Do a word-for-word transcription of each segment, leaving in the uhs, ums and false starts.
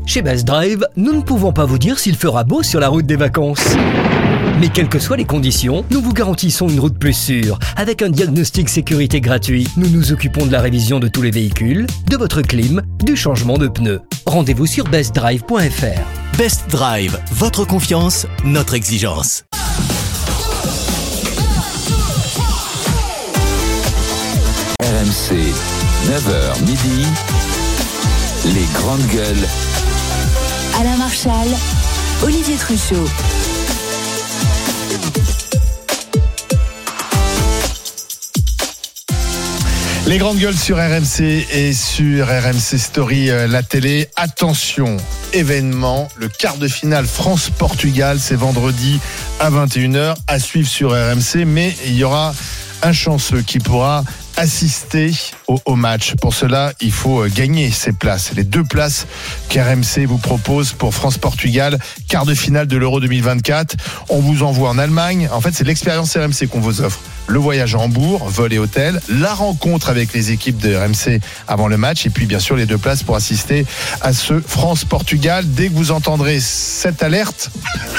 Chez Best Drive, nous ne pouvons pas vous dire s'il fera beau sur la route des vacances. Mais quelles que soient les conditions, nous vous garantissons une route plus sûre. Avec un diagnostic sécurité gratuit, nous nous occupons de la révision de tous les véhicules, de votre clim, du changement de pneus. Rendez-vous sur best drive point f r. Best Drive, votre confiance, notre exigence. R M C, neuf heures midi, les grandes gueules. Alain Marchal, Olivier Truchot. Les grandes gueules sur R M C et sur R M C Story, euh, la télé. Attention, événement, le quart de finale France-Portugal, c'est vendredi à vingt et une heures, à suivre sur R M C, mais il y aura un chanceux qui pourra assister au, au match. Pour cela, il faut gagner ces places. Les deux places qu'R M C vous propose pour France-Portugal, quart de finale de l'Euro deux mille vingt-quatre. On vous envoie en Allemagne. En fait, c'est l'expérience R M C qu'on vous offre. Le voyage à Hambourg, vol et hôtel, la rencontre avec les équipes de R M C avant le match et puis bien sûr les deux places pour assister à ce France-Portugal. Dès que vous entendrez cette alerte,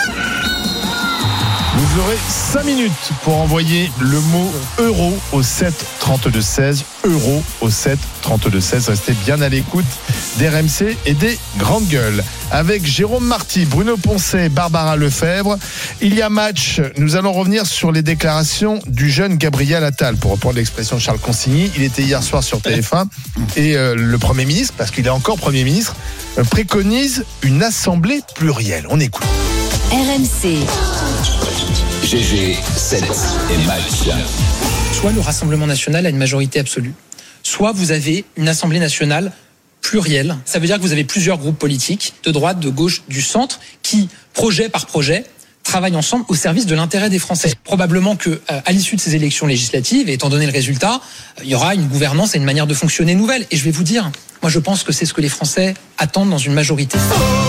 vous aurez cinq minutes pour envoyer le mot euro au sept trente-deux seize. Euro au sept trente-deux seize. Restez bien à l'écoute des R M C et des grandes gueules. Avec Jérôme Marty, Bruno Poncet, Barbara Lefebvre, il y a match. Nous allons revenir sur les déclarations du jeune Gabriel Attal. Pour reprendre l'expression de Charles Consigny, il était hier soir sur T F un et euh, le Premier ministre, parce qu'il est encore Premier ministre, euh, préconise une assemblée plurielle. On écoute. R M C. G G, sept et match. Soit le Rassemblement national a une majorité absolue, soit vous avez une Assemblée nationale plurielle. Ça veut dire que vous avez plusieurs groupes politiques, de droite, de gauche, du centre, qui, projet par projet, travaillent ensemble au service de l'intérêt des Français. Probablement que, à l'issue de ces élections législatives, et étant donné le résultat, il y aura une gouvernance et une manière de fonctionner nouvelle. Et je vais vous dire, moi je pense que c'est ce que les Français attendent dans une majorité.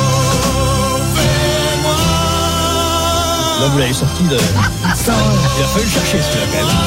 Là, vous l'avez sorti de... Il a fallu le chercher, celui-là, quand même.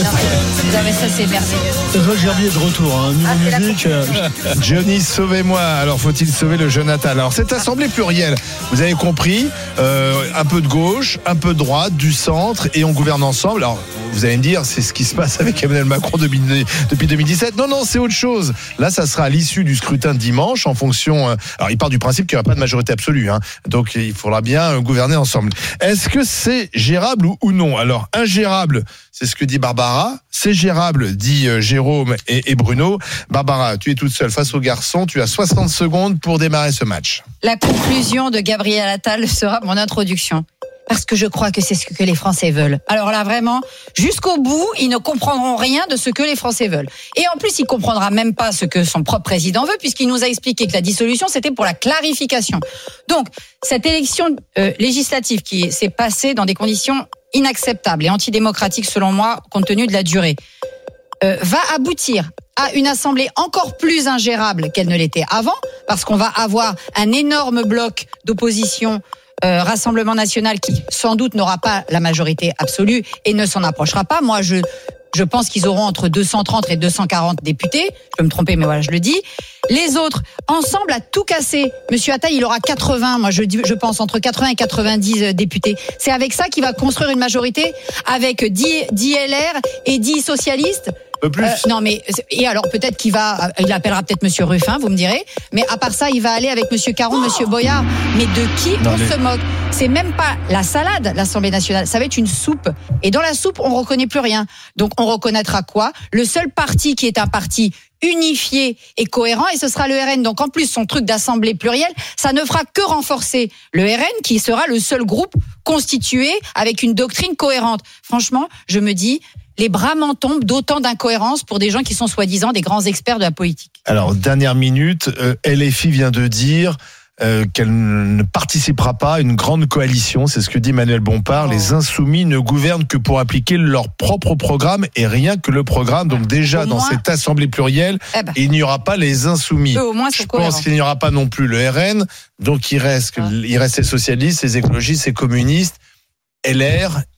Non, mais ça, c'est merveilleux. Ça se voit que Gerbier est de retour, hein. Niveau Ah, musique. Johnny, sauvez-moi. Alors, faut-il sauver le jeune Attal? Alors, cette assemblée plurielle, vous avez compris, euh, un peu de gauche, un peu de droite, du centre, et on gouverne ensemble. Alors, vous allez me dire, c'est ce qui se passe avec Emmanuel Macron depuis, depuis deux mille dix-sept. Non, non, c'est autre chose. Là, ça sera à l'issue du scrutin de dimanche, en fonction... Euh, alors, il part du principe qu'il n'y aura pas de majorité absolue, hein. Donc, il faudra bien euh, gouverner ensemble. Est-ce que c'est gérable ou, ou non? Alors, ingérable, c'est ce que dit Barbara. C'est gérable, dit euh, Jérôme et, et Bruno. Barbara, tu es toute seule face aux garçons. Tu as soixante secondes pour démarrer ce match. La conclusion de Gabriel Attal sera mon introduction. Parce que je crois que c'est ce que les Français veulent. Alors là, vraiment, jusqu'au bout, ils ne comprendront rien de ce que les Français veulent. Et en plus, il ne comprendra même pas ce que son propre président veut, puisqu'il nous a expliqué que la dissolution, c'était pour la clarification. Donc, cette élection euh, législative qui s'est passée dans des conditions inacceptables et antidémocratiques, selon moi, compte tenu de la durée, euh, va aboutir à une assemblée encore plus ingérable qu'elle ne l'était avant, parce qu'on va avoir un énorme bloc d'opposition Euh, Rassemblement national qui sans doute n'aura pas la majorité absolue et ne s'en approchera pas. Moi, je je pense qu'ils auront entre deux cent trente et deux cent quarante députés. Je peux me tromper, mais voilà, je le dis. Les autres, ensemble, à tout casser. Monsieur Attal, il aura quatre-vingts. Moi, je dis, je pense entre quatre-vingts et quatre-vingt-dix députés. C'est avec ça qu'il va construire une majorité, avec dix, dix L R et dix socialistes. Un peu plus. Euh, non, mais et alors peut-être qu'il va, il appellera peut-être Monsieur Ruffin, vous me direz. Mais à part ça, il va aller avec Monsieur Caron, Monsieur Boyard. Mais de qui non, on mais... se moque? C'est même pas la salade, l'Assemblée nationale. Ça va être une soupe. Et dans la soupe, on reconnaît plus rien. Donc on reconnaîtra quoi? Le seul parti qui est un parti unifié et cohérent, et ce sera le R N. Donc en plus, son truc d'assemblée plurielle, ça ne fera que renforcer le R N, qui sera le seul groupe constitué avec une doctrine cohérente. Franchement, je me dis, les bras m'en tombent d'autant d'incohérences pour des gens qui sont soi-disant des grands experts de la politique. Alors, dernière minute, euh, L F I vient de dire euh, qu'elle ne participera pas à une grande coalition. C'est ce que dit Emmanuel Bompard. Oh. Les insoumis ne gouvernent que pour appliquer leur propre programme et rien que le programme. Donc déjà, au dans moins, cette assemblée plurielle, eh ben, il n'y aura pas les insoumis. Eux, au moins, Je cohérent. pense qu'il n'y aura pas non plus le R N. Donc il reste, ah. il reste les socialistes, les écologistes, les communistes, L R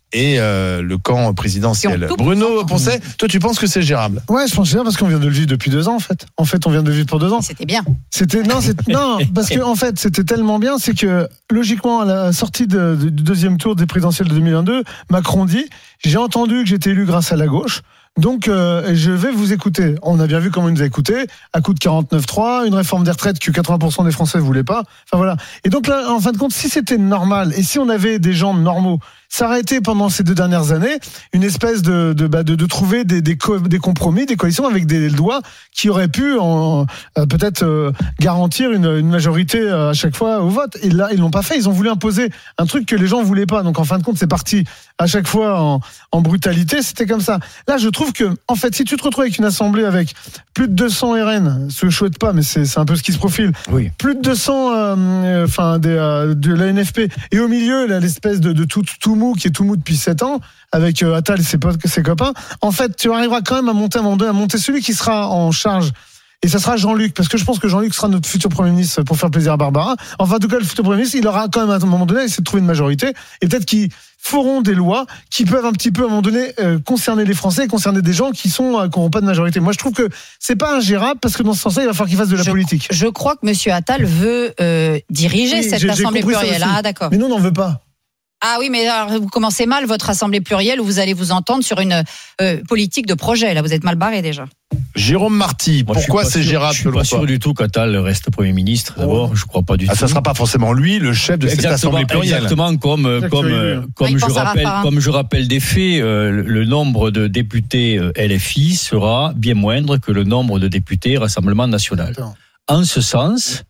et euh, le camp présidentiel. tout Bruno Poncet, toi tu penses que c'est gérable? Ouais, je pense que c'est bien parce qu'on vient de le vivre depuis deux ans en fait. En fait, on vient de le vivre pour deux ans. C'était bien. C'était non, c'est, non, parce que en fait, c'était tellement bien, c'est que logiquement à la sortie de, de, du deuxième tour des présidentielles de deux mille vingt-deux, Macron dit j'ai entendu que j'étais élu grâce à la gauche. Donc, euh, je vais vous écouter. On a bien vu comment il nous a écoutés. À coup de quarante-neuf trois, une réforme des retraites que quatre-vingts pour cent des Français ne voulaient pas. Enfin, voilà. Et donc, là, en fin de compte, si c'était normal et si on avait des gens normaux, ça aurait été pendant ces deux dernières années une espèce de, de, bah, de, de trouver des, des, co- des compromis, des coalitions avec des lois qui auraient pu en, euh, peut-être euh, garantir une, une majorité euh, à chaque fois au vote. Et là, ils l'ont pas fait. Ils ont voulu imposer un truc que les gens voulaient pas. Donc, en fin de compte, c'est parti à chaque fois en, en brutalité. C'était comme ça. Là, je trouve que, en fait, si tu te retrouves avec une assemblée avec plus de deux cents R N, ce que je souhaite pas, mais c'est, c'est un peu ce qui se profile. Oui. Plus de deux cents, euh, enfin, des, euh, de la N F P. Et au milieu, là, l'espèce de, de tout, tout mou qui est tout mou depuis sept ans, avec euh, Attal et ses, potes, ses copains. En fait, tu arriveras quand même à monter, à un moment donné, à monter celui qui sera en charge. Et ça sera Jean-Luc, parce que je pense que Jean-Luc sera notre futur Premier ministre pour faire plaisir à Barbara. Enfin, en tout cas, le futur Premier ministre, il aura quand même à un moment donné essayé de trouver une majorité. Et peut-être qu'ils feront des lois qui peuvent un petit peu, à un moment donné, euh, concerner les Français, concerner des gens qui sont, euh, qui n'auront pas de majorité. Moi, je trouve que c'est pas ingérable, parce que dans ce sens-là, il va falloir qu'il fasse de la je, politique. Je crois que M. Attal veut euh, diriger Oui, cette j'ai, assemblée j'ai plurielle. Ah, d'accord. Mais nous, on n'en veut pas. Ah oui, mais alors, vous commencez mal votre assemblée plurielle où vous allez vous entendre sur une euh, politique de projet. Là, vous êtes mal barré déjà. Jérôme Marty, Moi, pourquoi c'est sûr, gérable Je suis selon pas toi? sûr du tout qu'Attal reste Premier ministre. D'abord, je crois pas du Ah, tout. ça sera pas forcément lui le chef de cette Exactement, assemblée plurielle. exactement comme Exactement. comme euh, comme Ah, il je pense à rappelle Raffarin. comme je rappelle des faits, euh, le, le nombre de députés euh, L F I sera bien moindre que le nombre de députés Rassemblement National. Attends. En ce sens,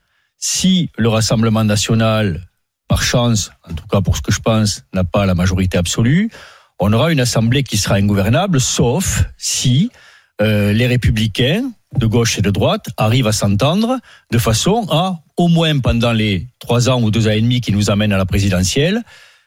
si le Rassemblement National, par chance, en tout cas pour ce que je pense, n'a pas la majorité absolue, on aura une assemblée qui sera ingouvernable, sauf si euh, les Républicains de gauche et de droite arrivent à s'entendre de façon à, au moins pendant les trois ans ou deux ans et demi qui nous amènent à la présidentielle,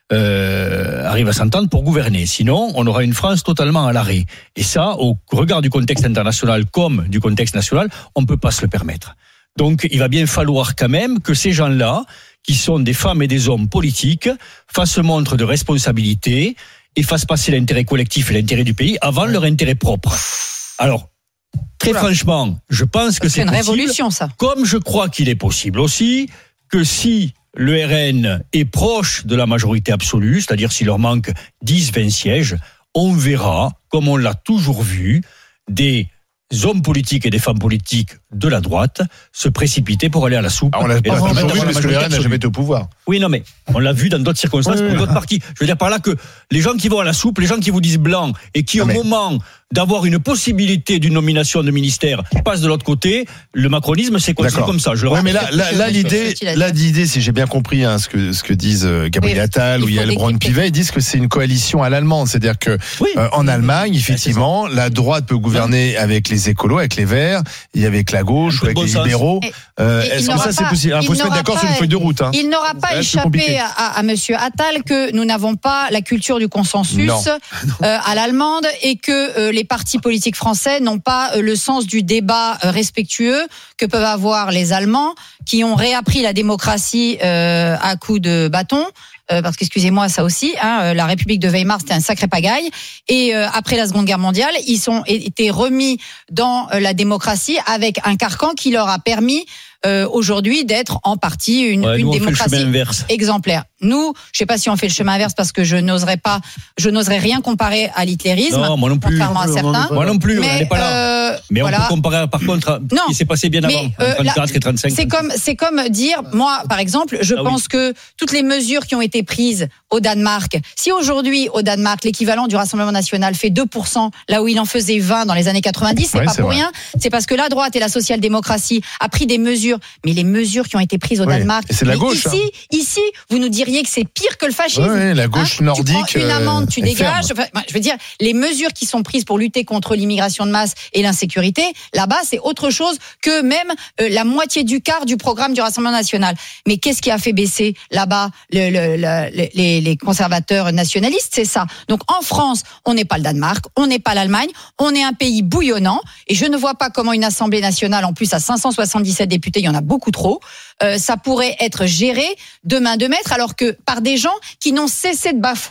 euh, arrivent à s'entendre pour gouverner. Sinon, on aura une France totalement à l'arrêt. Et ça, au regard du contexte international comme du contexte national, on ne peut pas se le permettre. Donc, il va bien falloir quand même que ces gens-là, qui sont des femmes et des hommes politiques, fassent montre de responsabilité et fassent passer l'intérêt collectif et l'intérêt du pays avant leur intérêt propre. Alors, très Oula. franchement, je pense que C'est c'est une possible, révolution, ça. comme je crois qu'il est possible aussi que si le R N est proche de la majorité absolue, c'est-à-dire s'il leur manque dix vingt sièges, on verra, comme on l'a toujours vu, des hommes politiques et des femmes politiques de la droite se précipiter pour aller à la soupe. Ah, on l'a et pas leur permettre toujours vu d'avoir la parce que le R N n'a majorité jamais été au pouvoir. Oui, non, mais on l'a vu dans d'autres circonstances Oui, pour oui. d'autres partis. Je veux dire par là que les gens qui vont à la soupe, les gens qui vous disent blanc et qui, Non, au mais- moment d'avoir une possibilité d'une nomination de ministère, passent de l'autre côté, le macronisme, c'est construit D'accord. comme ça. Je le Ouais, mais rappelle. là, là, là, Je- l'idée, je- je- là, l'idée, si j'ai bien compris, hein, ce que ce que disent euh, Gabriel Oui, Attal il ou faut Yael décrypter. Braun-Pivet, ils disent que c'est une coalition à l'allemande, c'est-à-dire que Oui. euh, en Allemagne, effectivement, la droite peut gouverner avec les écolos, avec les Verts, et avec la gauche Un ou peu de avec bon les sens. libéraux. Et- Euh, et il Est-ce que n'aura ça, c'est pas- possible? Il il faut se mettre n'aura d'accord sur pas- une feuille de route. Hein. Il n'aura Ça pas va être plus compliqué. échappé à, à Monsieur Attal que nous n'avons pas la culture du consensus Non. euh, à l'allemande et que euh, les partis politiques français n'ont pas euh, le sens du débat euh, respectueux que peuvent avoir les Allemands qui ont réappris la démocratie euh, à coups de bâton. Euh, parce qu'excusez-moi, ça aussi, hein, euh, la République de Weimar, c'était un sacré pagaille. Et euh, après la Seconde Guerre mondiale, ils sont été remis dans euh, la démocratie avec un carcan qui leur a permis euh, aujourd'hui d'être en partie une, Ouais, une nous, on fait le démocratie chemin inverse. exemplaire. Nous, je sais pas si on fait le chemin inverse parce que je n'oserais pas, je n'oserais rien comparer à l'hitlérisme, Non, moi non plus. contrairement à Non plus, on en est certains. pas Moi non plus, on Mais, n'est pas là. euh, Mais voilà. on peut comparer par contre à ce Non. qui s'est passé bien Mais, avant, euh, en trente-quatre et trente-cinq. C'est comme, c'est comme dire, moi, par exemple, je Ah oui. pense que toutes les mesures qui ont été prises au Danemark, si aujourd'hui, au Danemark, l'équivalent du Rassemblement National fait deux pour cent, là où il en faisait vingt dans les années quatre-vingt-dix, c'est Ouais, pas c'est pour vrai. rien. C'est parce que la droite et la social-démocratie a pris des mesures, mais les mesures qui ont été prises au Ouais. Danemark. Et c'est de la mais gauche, Ici, ici, vous nous diriez que c'est pire que le fascisme. Ouais, ouais, la gauche Hein, nordique, Tu prends une amende, tu euh, est dégages. ferme. Enfin, moi, je veux dire, les mesures qui sont prises pour lutter contre l'immigration de masse et l'insécurité, là-bas, c'est autre chose que même euh, la moitié du quart du programme du Rassemblement national. Mais qu'est-ce qui a fait baisser là-bas le, le, le, les, les conservateurs nationalistes? C'est ça. Donc en France, on n'est pas le Danemark, on n'est pas l'Allemagne, on est un pays bouillonnant. Et je ne vois pas comment une Assemblée nationale, en plus à cinq cent soixante-dix-sept députés, il y en a beaucoup trop, euh, ça pourrait être géré de main de maître, alors que par des gens qui n'ont cessé de bafouer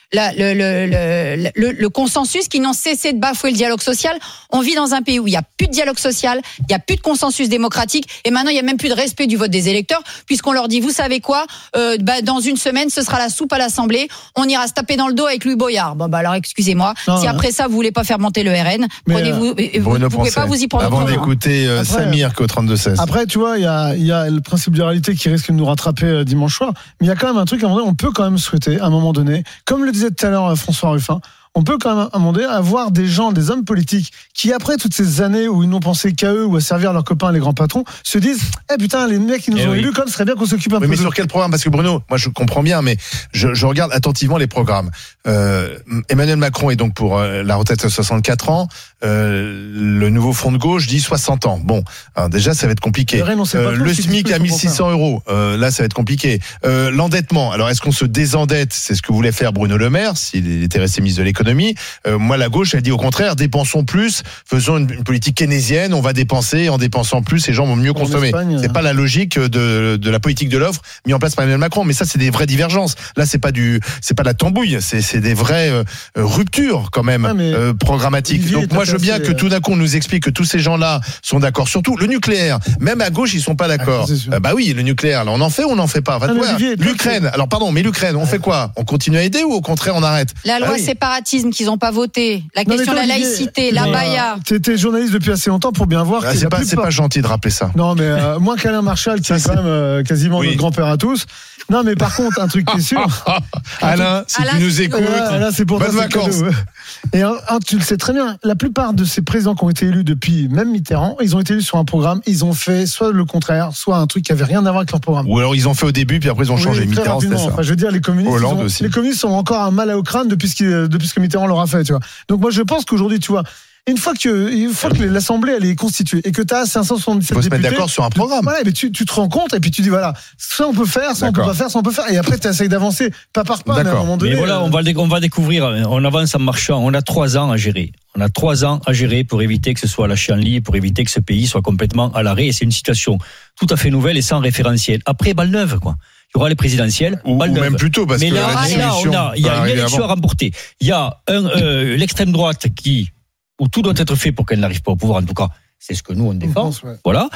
la, le, le, le, le, le consensus, qui n'ont cessé de bafouer le dialogue social. On vit dans un pays où il n'y a plus de dialogue social, il n'y a plus de consensus démocratique, et maintenant il n'y a même plus de respect du vote des électeurs, puisqu'on leur dit, vous savez quoi, euh, bah, dans une semaine, ce sera la soupe à l'Assemblée, on ira se taper dans le dos avec Louis Boyard. Bon, bah alors excusez-moi, non, si après ça vous voulez pas faire monter le R N, prenez-vous, euh, vous ne pouvez pas vous y prendre. Avant d'écouter euh, après, Samir qu'au trente-deux seize. Après, tu vois, il y a, y a le principe de réalité qui risque de nous rattraper euh, dimanche soir, mais il y a quand même un truc, à un moment donné, on peut quand même souhaiter, à un moment donné, comme le disait tout à l'heure François Ruffin, on peut quand même à un moment donné avoir des gens, des hommes politiques qui, après toutes ces années où ils n'ont pensé qu'à eux ou à servir leurs copains, les grands patrons, se disent eh putain, les mecs qui nous eh ont oui. élus, comme ce serait bien qu'on s'occupe un oui, peu. Mais de... sur quel programme? Parce que Bruno, moi je comprends bien, mais je, je regarde attentivement les programmes. Euh, Emmanuel Macron est donc pour euh, la retraite à soixante-quatre ans. Euh, le nouveau Front de gauche dit soixante ans. Bon, alors déjà ça va être compliqué. Rennes, euh, le SMIC à mille six cents euros. Euh, là, ça va être compliqué. Euh, l'endettement. Alors, est-ce qu'on se désendette? C'est ce que voulait faire Bruno Le Maire s'il était resté ministre de l'économie. Euh, moi, la gauche, elle dit au contraire, dépensons plus, faisons une, une politique keynésienne, on va dépenser, en dépensant plus, les gens vont mieux consommer. Espagne, c'est pas la logique de, de la politique de l'offre mise en place par Emmanuel Macron, mais ça, c'est des vraies divergences. Là, c'est pas du, c'est pas de la tambouille, c'est, c'est des vraies euh, ruptures quand même ah, euh, programmatiques. Olivier, donc moi, je veux bien que tout d'un coup, on nous explique que tous ces gens-là sont d'accord. Surtout le nucléaire, même à gauche, ils sont pas d'accord. Ah, euh, bah oui, le nucléaire, là, on en fait ou on n'en fait pas. Enfin, ah, ouais, Olivier, L'Ukraine. Alors pardon, mais l'Ukraine, on fait quoi? On continue à aider ou au contraire on arrête? La loi ah, oui. séparatisme qu'ils n'ont pas voté. La question non, de la laïcité, la baya. Tu étais journaliste depuis assez longtemps pour bien voir. Ah, c'est pas, c'est pas gentil de rappeler ça. Non, mais euh, moins qu'Alain Marchal, qui est quand même euh, quasiment oui. notre grand-père à tous. Non, mais par contre, un truc qui est sûr. Alain, si Alain, tu nous écoutes, Alain, c'est pour bonnes vacances. Et un, un, tu le sais très bien, la plupart de ces présidents qui ont été élus depuis même Mitterrand, ils ont été élus sur un programme, ils ont fait soit le contraire, soit un truc qui avait rien à voir avec leur programme. Ou alors ils ont fait au début, puis après ils ont changé. Oui, Mitterrand, c'était ça. Enfin, je veux dire, les communistes, ont, les communistes ont encore un mal au crâne depuis ce, qui, depuis ce que Mitterrand leur a fait, tu vois. Donc moi, je pense qu'aujourd'hui, tu vois, une fois que, une fois que l'Assemblée elle est constituée et que tu as cinq cent soixante-dix-sept députés, il faut se mettre d'accord sur un programme. Voilà, mais tu, tu te rends compte et puis tu dis voilà, ça on peut faire, ça d'accord. on peut pas faire, ça on peut faire. Et après tu essayes d'avancer, pas par pas, mais à un moment donné. Mais voilà, on va, on va découvrir, on avance en marchant. On a trois ans à gérer. On a trois ans à gérer pour éviter que ce soit lâché en lit, pour éviter que ce pays soit complètement à l'arrêt. Et c'est une situation tout à fait nouvelle et sans référentiel. Après, balle neuve, quoi. Il y aura les présidentielles, ou, ou même plus tôt, parce mais que là, la là, on a, il y a une élection avant. à remporter. Il y a un, euh, l'extrême droite qui, où tout doit être fait pour qu'elle n'arrive pas au pouvoir, en tout cas. C'est ce que nous on défend, pense, ouais. voilà.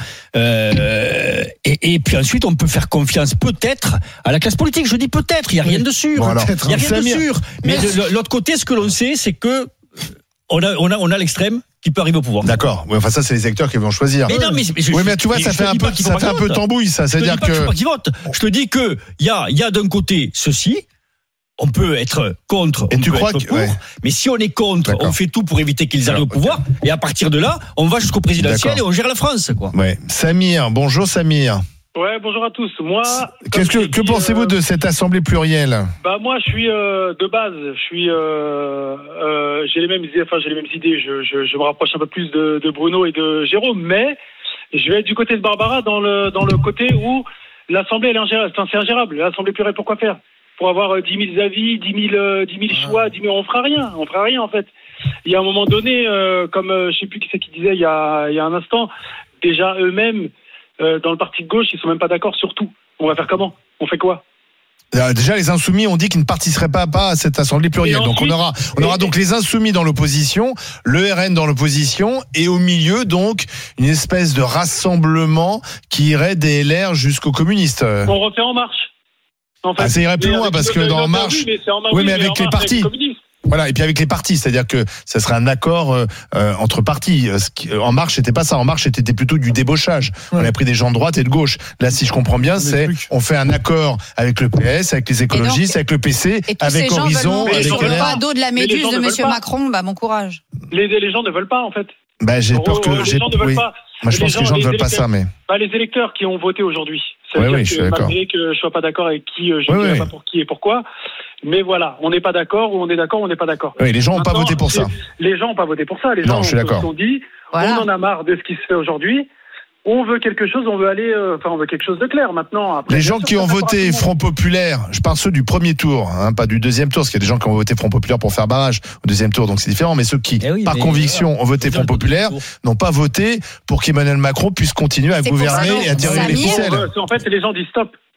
Euh, et, et puis ensuite on peut faire confiance peut-être à la classe politique. Je dis peut-être, il y a rien de sûr, bon, alors, il y a rien de sûr. Mais de l'autre côté, ce que l'on sait, c'est que on a, on a, on a l'extrême qui peut arriver au pouvoir. D'accord. Ouais, enfin ça c'est les électeurs qui vont choisir. Mais non, mais, mais je, oui, mais tu vois, ça fait un peu, ça fait un peu tambouille, ça. C'est-à-dire que. Je te dis pas qu'ils votent. Je te dis que il y a, il y a d'un côté ceci. On peut être contre, et on tu peut crois être que, pour, ouais. mais si on est contre, D'accord. on fait tout pour éviter qu'ils arrivent Alors, au pouvoir, okay. et à partir de là, on va jusqu'au présidentiel D'accord. et on gère la France, quoi. Ouais. Samir, bonjour Samir. Ouais, bonjour à tous. Moi, qu'est-ce que, que pensez-vous euh, de cette assemblée plurielle? Bah moi, je suis euh, de base, je suis, euh, euh, j'ai les mêmes, enfin j'ai les mêmes idées. Je, je, je me rapproche un peu plus de, de Bruno et de Jérôme, mais je vais être du côté de Barbara dans le dans le côté où l'assemblée elle est ingérable. C'est ingérable. L'assemblée plurielle, pourquoi faire? Pour avoir dix mille avis, dix mille, dix mille choix, dix mille, on fera rien, on fera rien en fait. Il y a un moment donné, euh, comme euh, je sais plus qui c'est qui disait il y a, il y a un instant, déjà eux-mêmes, euh, dans le parti de gauche, ils sont même pas d'accord sur tout. On va faire comment? On fait quoi? Déjà, les insoumis ont dit qu'ils ne participeraient pas, pas à cette assemblée plurielle. Ensuite, donc, on aura, on aura donc les insoumis dans l'opposition, le R N dans l'opposition, et au milieu, donc, une espèce de rassemblement qui irait des L R jusqu'aux communistes. On refait En Marche. En fait, ah, ça irait plus loin parce que dans En Marche, oui, mais, oui, mais avec les partis. Voilà, et puis avec les partis, c'est-à-dire que ça serait un accord euh, entre partis. En Marche, c'était pas ça. En Marche, c'était plutôt du débauchage. Ouais. On a pris des gens de droite et de gauche. Là, si je comprends bien, c'est on fait un accord avec le P S, avec les écologistes, donc, avec le P C, avec Horizon, avec L R. Le pas d'eau de la méduse de Monsieur Macron, bah bon courage. Les, les gens ne veulent pas, en fait. Bah, j'ai peur que les gens ne veulent oui. pas. Moi, je pense gens, que les gens ne veulent pas ça, mais. Bah, les électeurs qui ont voté aujourd'hui. Ça veut oui, dire oui, que je suis d'accord. Malgré que je sois pas d'accord avec qui, je ne oui, dirai oui. pas pour qui et pourquoi. Mais voilà, on n'est pas d'accord ou on est d'accord ou on n'est pas d'accord. Oui, les gens n'ont pas voté pour ça. Les gens n'ont pas voté pour ça. Les gens non, je suis d'accord. se sont dit, voilà. on en a marre de ce qui se fait aujourd'hui. On veut quelque chose, on veut aller, euh, enfin, on veut quelque chose de clair maintenant. Après, les gens sûr, qui ont voté Front Populaire, je parle ceux du premier tour, hein, pas du deuxième tour, parce qu'il y a des gens qui ont voté Front Populaire pour faire barrage au deuxième tour, donc c'est différent. Mais ceux qui, eh oui, par conviction, voilà, ont voté Front Populaire, n'ont pas voté pour qu'Emmanuel Macron puisse continuer à c'est gouverner et à tirer les ficelles. En fait, les gens disent stop.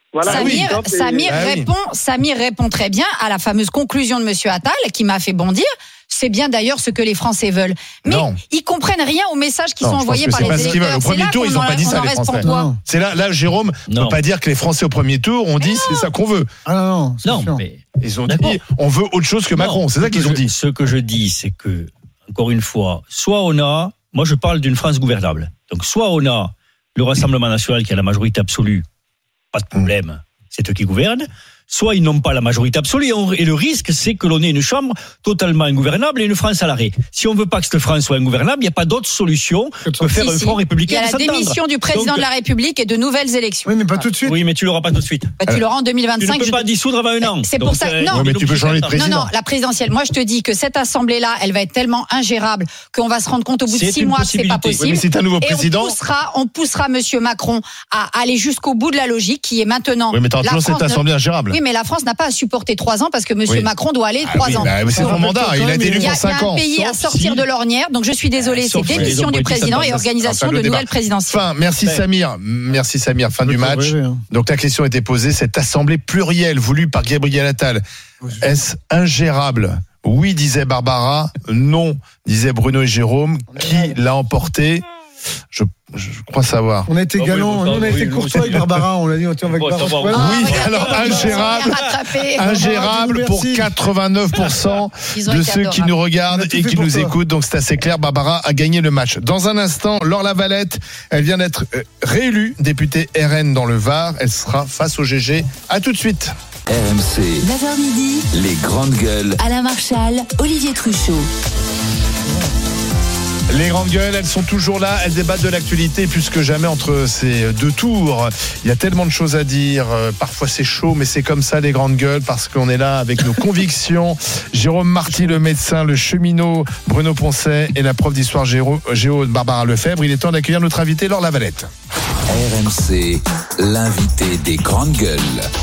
Voilà. Samir, Oui, exemple, et- Samir, Ah oui. répond, Samir répond très bien à la fameuse conclusion de Monsieur Attal qui m'a fait bondir. C'est bien d'ailleurs ce que les Français veulent. Mais Non. ils comprennent rien aux messages qui Non, sont je pense envoyés que par c'est les pas ce qu'ils veulent. électeurs. Au premier C'est là tour, qu'on ils ont en- pas dit on ça, en les reste Français. pantois. Non. C'est là, là, Jérôme ne Non. peut pas dire que les Français au premier tour ont dit c'est ça qu'on veut. Ah non, non, c'est Non, sûr. mais Ils ont D'accord. dit on veut autre chose que Macron. Non, C'est ça ce qu'ils que ont je- dit. Ce que je dis, c'est que, encore une fois, soit on a, moi je parle d'une France gouvernable. Donc soit on a le Rassemblement national qui a la majorité absolue, pas de problème, c'est eux qui gouvernent. Soit ils n'ont pas la majorité absolue et, on- et le risque c'est que l'on ait une chambre totalement ingouvernable et une France à l'arrêt. Si on veut pas que cette France soit ingouvernable, il n'y a pas d'autre solution que faire Si, un si. front Il y républicain. a et la s'entendre. démission du président Donc, de la République et de nouvelles élections. Oui, mais pas tout de suite. Oui, mais tu l'auras pas tout de suite. Bah, tu l'auras en deux mille Tu vingt-cinq. ne peux je pas te- dissoudre avant un an. C'est Donc, pour ça- euh, non. il est Ouais, mais tu obligé peux changer de d'attendre. président. Non, non, la présidentielle. Moi, je te dis que cette assemblée-là, elle va être tellement ingérable qu'on va se rendre compte au bout de C'est six une mois que c'est pas possibilité. possible. Oui, mais c'est un nouveau Et président. on poussera, on poussera Monsieur Macron à aller jusqu'au bout de la logique qui est maintenant. Oui, mais t'auras la toujours cette France ne- assemblée ingérable. Oui, mais la France n'a pas à supporter trois ans parce que Monsieur Oui. Macron doit aller Ah trois oui, ans. bah, c'est Non, son mais mandat. quand Il a même, été élu il Il y a, pour il y a cinq ans. un pays à Sauf sortir si- de l'ornière, donc je suis désolée, c'est Sauf si les démission hommes du politiques président et s'attendent à ça. organisation Enfin, le de débat. nouvelles présidentielles. Fin, merci Ouais. Samir. Merci Samir. Fin du Ça peut match. rêver, hein. Donc la question était posée, cette assemblée plurielle voulue par Gabriel Attal, est-ce ingérable? Oui, disait Barbara. Non, disaient Bruno et Jérôme. Qui l'a emporté? je, je crois savoir. On a été Ah oui, galant, bon, nous, on a oui, été oui, courtois oui. avec Barbara, on l'a dit, on était avec Bon, Barbara. ça va, Ouais, oui. Oui, Ah, alors ils sont bien ingérable. rattrapés. Ingérable pour Merci. quatre-vingt-neuf pour cent Ils ont de été ceux qui adorables. nous On regardent a tout et fait qui pour nous toi. écoutent. Donc c'est assez clair, Barbara a gagné le match. Dans un instant, Laure Lavalette, elle vient d'être euh, réélue députée R N dans le Var. Elle sera face au G G. À tout de suite. R M C, neuf heures midi, les grandes gueules. Alain Marchal, Olivier Truchot. Les grandes gueules, elles sont toujours là, elles débattent de l'actualité plus que jamais entre ces deux tours. Il y a tellement de choses à dire, euh, parfois c'est chaud, mais c'est comme ça les grandes gueules, parce qu'on est là avec nos convictions. Jérôme Marty, le médecin, le cheminot, Bruno Poncet et la prof d'histoire géo, géo Barbara Lefebvre. Il est temps d'accueillir notre invité Laure Lavalette. R M C, l'invité des grandes gueules.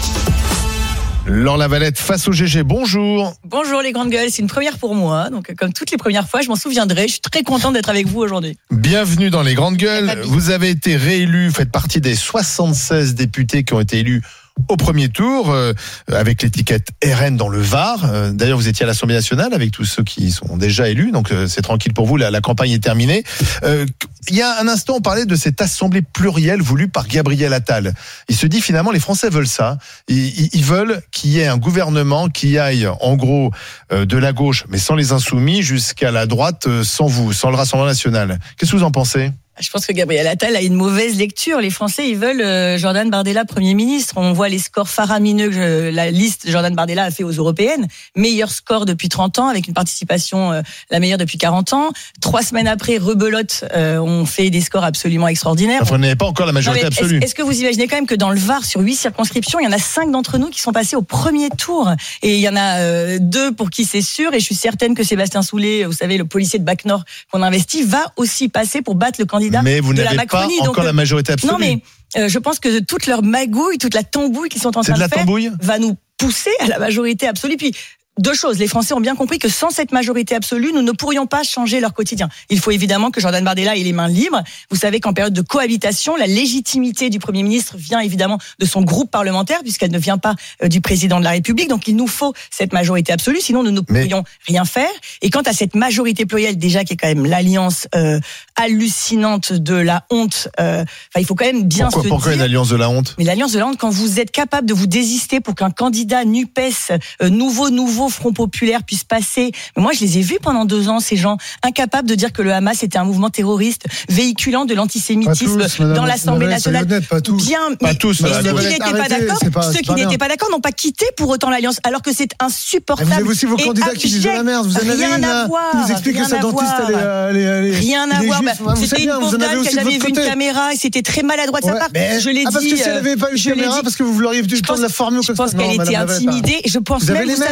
Laure Lavalette face au G G, bonjour. Bonjour les grandes gueules, c'est une première pour moi, donc comme toutes les premières fois, je m'en souviendrai. Je suis très contente d'être avec vous aujourd'hui. Bienvenue dans les grandes gueules. Pas de Vous avez été réélu, faites partie des soixante-seize députés qui ont été élus au premier tour, euh, avec l'étiquette R N dans le Var. Euh, d'ailleurs, vous étiez à l'Assemblée nationale avec tous ceux qui sont déjà élus, donc euh, c'est tranquille pour vous, la, la campagne est terminée. Euh, il y a un instant, on parlait de cette assemblée plurielle voulue par Gabriel Attal. Il se dit finalement, les Français veulent ça. Ils, ils, ils veulent qu'il y ait un gouvernement qui aille, en gros, euh, de la gauche, mais sans les insoumis, jusqu'à la droite, euh, sans vous, sans le Rassemblement national. Qu'est-ce que vous en pensez ? Je pense que Gabriel Attal a une mauvaise lecture. Les Français, ils veulent euh, Jordan Bardella Premier ministre. On voit les scores faramineux que je- la liste Jordan Bardella a fait aux européennes. Meilleur score depuis trente ans, avec une participation euh, la meilleure depuis quarante ans. Trois semaines après, rebelote, euh, on fait des scores absolument extraordinaires. Enfin, vous n'avez pas encore la Non, majorité mais absolue. Est-ce, est-ce que vous imaginez quand même que dans le Var, sur huit circonscriptions, il y en a cinq d'entre nous qui sont passés au premier tour, et il y en a euh, deux pour qui c'est sûr, et je suis certaine que Sébastien Soulet, vous savez, le policier de Bac-Nord qu'on a investi, va aussi passer pour battre le candidat Mais vous de la n'avez pas Macronie. encore Donc, la majorité absolue. non mais euh, je pense que toute leur magouille, toute la tambouille qu'ils sont en C'est train de de, la faire tambouille ? va nous pousser à la majorité absolue. Puis deux choses, les Français ont bien compris que sans cette majorité absolue, nous ne pourrions pas changer leur quotidien. Il faut évidemment que Jordan Bardella ait les mains libres. Vous savez qu'en période de cohabitation, la légitimité du Premier ministre vient évidemment de son groupe parlementaire, puisqu'elle ne vient pas euh, du président de la République. Donc il nous faut cette majorité absolue, sinon nous ne Mais- pourrions rien faire. Et quant à cette majorité plurielle, déjà qui est quand même l'alliance euh, hallucinante de la honte, euh, enfin il faut quand même bien Pourquoi, se pourquoi dire... une alliance de la honte ? Mais l'alliance de la honte, quand vous êtes capable de vous désister pour qu'un candidat NUPES, euh, nouveau, nouveau Front Populaire puisse passer. Mais moi, je les ai vus pendant deux ans, ces gens, incapables de dire que le Hamas était un mouvement terroriste, véhiculant de Pas l'antisémitisme tous, madame- dans l'Assemblée madame, soyez nationale. honnête, pas tous. Bien, Pas mais- tous, mais madame ceux qui Lavalette. n'étaient pas Arrêtez, d'accord, c'est pas- ceux c'est qui pas bien. n'étaient pas d'accord n'ont pas quitté pour autant l'alliance, alors que c'est Mais insupportable. vous avez aussi vos et candidats qui disent de la abject. merde. Vous en avez Rien une à là, voir, qui nous explique que rien sa à dentiste, voir. elle est, elle est- elle est- Rien il à est voir. juif. Bah, Ouais, vous c'était savez une bien, vous pauvre en avez dame aussi qui de avait votre vu une côté. caméra et c'était très maladroit de sa Ouais, part. mais- Je l'ai ah, parce dit. que si elle euh, n'avait pas eu de je l'ai caméra, dit. parce que vous l'auriez Je le temps pense- de la former. Je pense qu'elle était intimidée. Je pense Vous avez même, les vous savez, mêmes.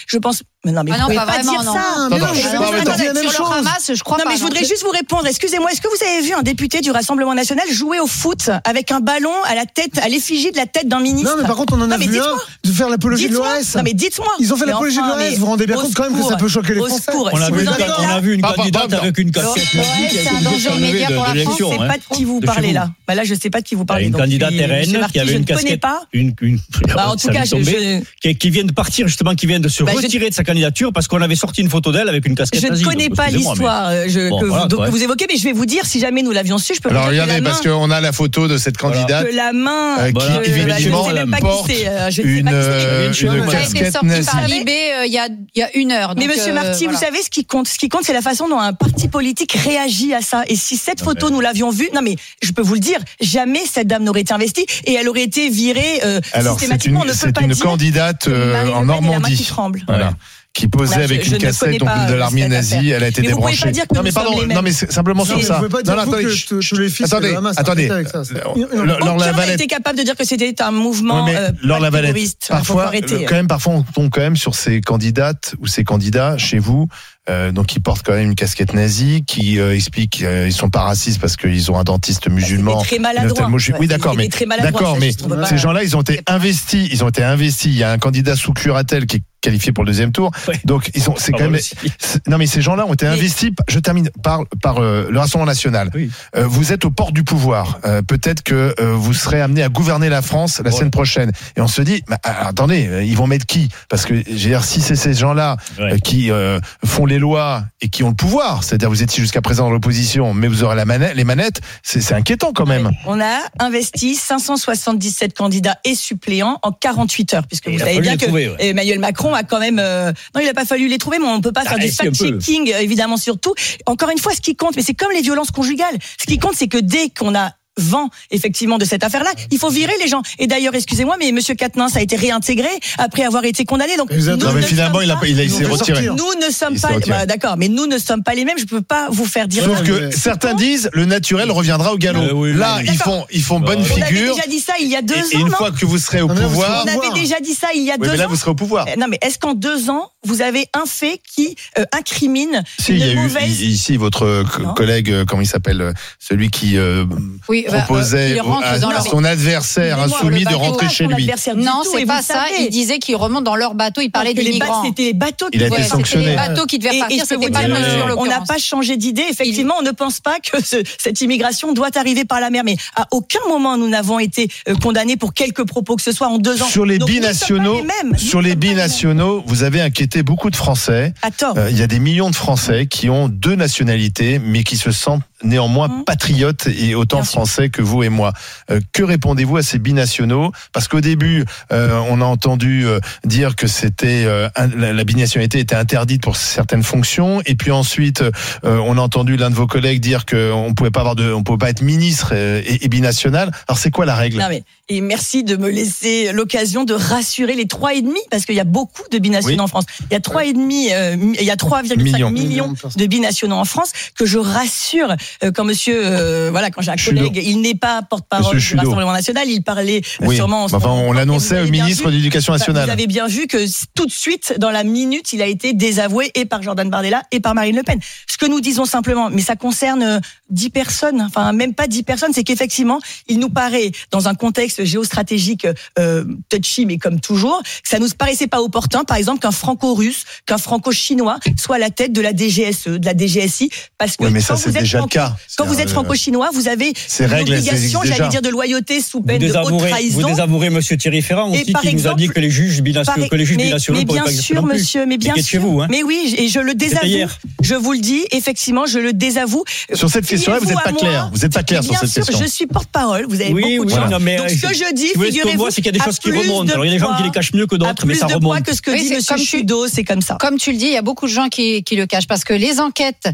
Je pense. Mais non, mais ah vous non, pouvez pas, pas vraiment, dire non. ça. Non, Mais non, non, je je- suis non, pas mais d'accord. attendez, la même Sur le chose. Hamas, je crois Non pas. mais je voudrais non. juste vous répondre. Excusez-moi, est-ce que vous avez vu un député du Rassemblement national jouer au foot avec un ballon à la tête, à l'effigie de la tête d'un ministre? Non, mais par contre, on en a Non, mais vu dites-moi. un de faire l'apologie de Dites-moi. l'O S. Non mais dites-moi. Ils ont fait Mais l'apologie de enfin, l'O S. mais Vous vous rendez bien au compte quand même que ça secours, peut choquer les au Français. secours. On a Si vu, vous une, en êtes on a là- vu une Pas- pas- candidate pas- avec une Alors, casquette ouais, nazie qui a c'est été un obligée de danger s'enlever immédiat de- pour la de France, Je l'élection. sais hein. pas de qui vous De parlez chez là. Bah là, je sais pas de qui vous parlez. Une donc, candidate je suis- R N Monsieur Marty, qui avait je une ne connais casquette, pas. une, une, Bah, en tout ça cas, lui je- tombait, je- qui, qui vient de partir justement, qui vient de se Bah, je- retirer de sa candidature parce qu'on avait sorti une photo d'elle avec une casquette Je ne nazie. connais Donc, pas excusez-moi, l'histoire euh, je- Bon, que, voilà, vous, donc, ouais. que vous évoquez, mais je vais vous dire, si jamais nous l'avions su, je peux Alors vous dire que regardez, la parce main, qu'on a la photo de cette candidate que la main, euh, qui Voilà. euh, évidemment je ne sais même pas porte qui c'est, euh, je ne sais une, pas qui c'est. euh, Une une Ça a été casquette sorti nazie. par Libé euh, il y, a, il y a une heure. Mais donc, Monsieur euh, Marty, voilà. vous savez ce qui compte. Ce qui compte, c'est la façon dont un parti politique réagit à ça. Et si cette Non, photo, mais- nous l'avions vue, non mais je peux vous le dire, jamais cette dame n'aurait été investie et elle aurait été virée euh, Alors c'est systématiquement. une, On ne peut c'est pas une dire candidate que euh, Marine en Le Pen est la main qui Normandie. tremble. Voilà. Qui posait Là, je- avec je une ne cassette connais donc, pas, de euh, l'armée cette nazie, affaire. elle a été Mais vous pouvez débranchée. pas dire que non mais nous pardon, sommes les non mêmes. mais c'est simplement sur Non, ça. vous pouvez pas dire Non, vous attendez, que chut, tous- tous les fils attendez, de Hamas attendez. s'arrêtent avec ça. Euh, Ils- ils- Laure Aucun n'a Lavalette. été capable de dire que c'était un mouvement Ouais, mais euh, Laure pas Lavalette, terroriste. Faut parfois, arrêter. quand même, parfois, on tombe quand même sur ces candidates ou ces candidats chez vous, euh, donc qui portent quand même une casquette nazie, qui euh, expliquent qu'ils sont pas racistes parce qu'ils ont un dentiste musulman. C'était très une maladroit. ophtalmologie. Oui, Ouais, d'accord, c'était mais très maladroit, d'accord, ça, mais je trouve pas. ces gens-là, ils ont été investis. Ils ont été investis. Il y a un candidat sous curatelle qui est qualifié pour le deuxième tour. Ouais. Donc ils sont, c'est Pas quand mal même. aussi. c'est- Non, mais ces gens-là ont été Mais- investis. Je termine par par euh, le Rassemblement national. Oui. Euh, vous êtes aux portes du pouvoir. Euh, peut-être que euh, vous serez amené à gouverner la France la Ouais. semaine prochaine. Et on se dit, bah, alors, attendez, euh, ils vont mettre qui? Parce que je veux dire, si c'est ces gens-là Ouais. euh, qui euh, font les lois et qui ont le pouvoir, c'est-à-dire vous étiez jusqu'à présent dans l'opposition, mais vous aurez la manette, les manettes, c'est c'est inquiétant quand même. On a investi cinq cent soixante-dix-sept candidats et suppléants en quarante-huit heures, puisque Et vous il a savez fallu bien les que trouver, ouais. Emmanuel Macron a quand même. euh, Non, il n'a pas fallu les trouver, mais on ne peut pas Ah, faire du si, un peu. fact-checking, euh, évidemment, sur tout. Encore une fois, ce qui compte, mais c'est comme les violences conjugales. Ce qui compte, c'est que dès qu'on a vent effectivement de cette affaire-là, il faut virer les gens. Et d'ailleurs, excusez-moi, mais Monsieur Quatennens a été réintégré après avoir été condamné. Donc, Vous êtes- nous Non, mais ne finalement, sommes il a, pas- il a, il Ils s'est vont retiré. sortir. Nous ne sommes Il s'est pas. retiré. Bah, d'accord, mais nous ne sommes pas les mêmes. Je peux pas vous faire dire. Sauf Non, que mais- certains disent le naturel reviendra au galop. Euh, oui, oui, Là, oui. ils font, ils font Bah, bonne on On avait figure. déjà dit ça il y a deux Et, et ans, une non fois que vous serez au Non, mais là, vous pouvoir, On pouvoir. avait déjà dit ça il y a oui, deux mais là, ans. vous serez au pouvoir. Euh, Non, mais est-ce qu'en deux ans, vous avez un fait qui euh, incrimine Si, il y a une eu mauvaise... ici votre co- Non. collègue, euh, comment il s'appelle, euh, celui qui euh, Oui, bah, proposait euh, il au- rentre à, dans à leur- son adversaire Excusez-moi, insoumis le de bateau rentrer pas chez son lui. adversaire du Non, tout, c'est et pas vous ça. savez. Il disait qu'ils remontent dans leur bateau. Il parlait Que des les ba- migrants. C'était les bateaux qui Il a été devaient- Ouais, c'était sanctionné. les bateaux qui devaient Et- et partir. je peux C'était vous pas le dire, monsieur, en on n'a l'occurrence. pas changé d'idée. Effectivement, on ne pense pas que ce- cette immigration doit arriver par la mer. Mais à aucun moment, nous n'avons été euh, condamnés pour quelque propos que ce soit en deux ans. Sur les Donc, nous ne sommes binationaux, pas les mêmes. Nous sur ne les sommes pas binationaux, vous avez inquiété beaucoup de Français. À tort. Euh, Il y a des millions de Français qui ont deux nationalités, mais qui se sentent néanmoins Mhm. patriotes et autant Bien sûr. français que vous et moi. Euh, que répondez-vous à ces binationaux? Parce qu'au début, euh, on a entendu euh, dire que c'était euh, un- la, la binationalité était interdite pour certaines fonctions, et puis ensuite, euh, on a entendu l'un de vos collègues dire qu'on pouvait pas avoir de, on pouvait pas être ministre euh, et, et binational. Alors c'est quoi la règle? Non mais, et merci de me laisser l'occasion de rassurer les trois et demi, parce qu'il y a beaucoup de binationaux Oui. en France. Il y a trois et demi, euh, il y a trois virgule cinq Millions. millions Millions de de binationaux en France, que je rassure euh, quand monsieur, euh, voilà, quand j'ai un Chudeau. collègue, il n'est pas porte-parole Monsieur du Chudeau. Rassemblement national, il parlait euh, Oui. sûrement en ce Enfin, moment. on Et l'annonçait vous au avez bien ministre vu- de l'Éducation Bah, nationale. Vous avez bien vu que tout de suite, dans la minute, il a été désavoué et par Jordan Bardella et par Marine Le Pen. Ce que nous disons simplement, mais ça concerne euh, dix personnes, enfin même pas dix personnes, c'est qu'effectivement, il nous paraît, dans un contexte géostratégique euh, touchy, mais comme toujours, que ça nous paraissait pas opportun, par exemple, qu'un franco-russe, qu'un franco-chinois soit à la tête de la D G S E, de la D G S I, parce que Oui, mais ça, quand c'est vous êtes déjà le franco- cas. Quand vous êtes C'est-à-dire, franco-chinois, vous avez ces une règles, elles obligation, existent j'allais déjà. dire, de loyauté sous Vous peine de haute désavouerez, vous trahison. désavouerez Monsieur Thierry Ferrand Et aussi, par qui nous a dit exemple, que les juges binationaux, Pareil. que les juges mais, binationaux mais ne pouvaient bien pas exercer sûr, non plus. monsieur, mais bien Et qui êtes chez sûr. vous, hein. Mais oui, et je le désavoue. hier. Je vous le dis, effectivement, je le désavoue. Sur cette question-là, vous Fiez-vous n'êtes pas à moi. clair. Vous n'êtes pas clair sur Bien cette sûr, question. je suis porte-parole. Vous avez Oui, beaucoup de oui, chance. non, mais, Donc, ce que je dis, si vous voulez, ce qu'on figurez-vous, voit, c'est qu'il y a des a choses qui plus remontent. de Alors, il y a des gens qui poids, les cachent mieux que a d'autres, mais plus ça de poids remonte. que ce que Oui, dit c'est Monsieur comme tu- Chudeau, c'est comme ça. Comme tu le dis, il y a beaucoup de gens qui, qui le cachent parce que les enquêtes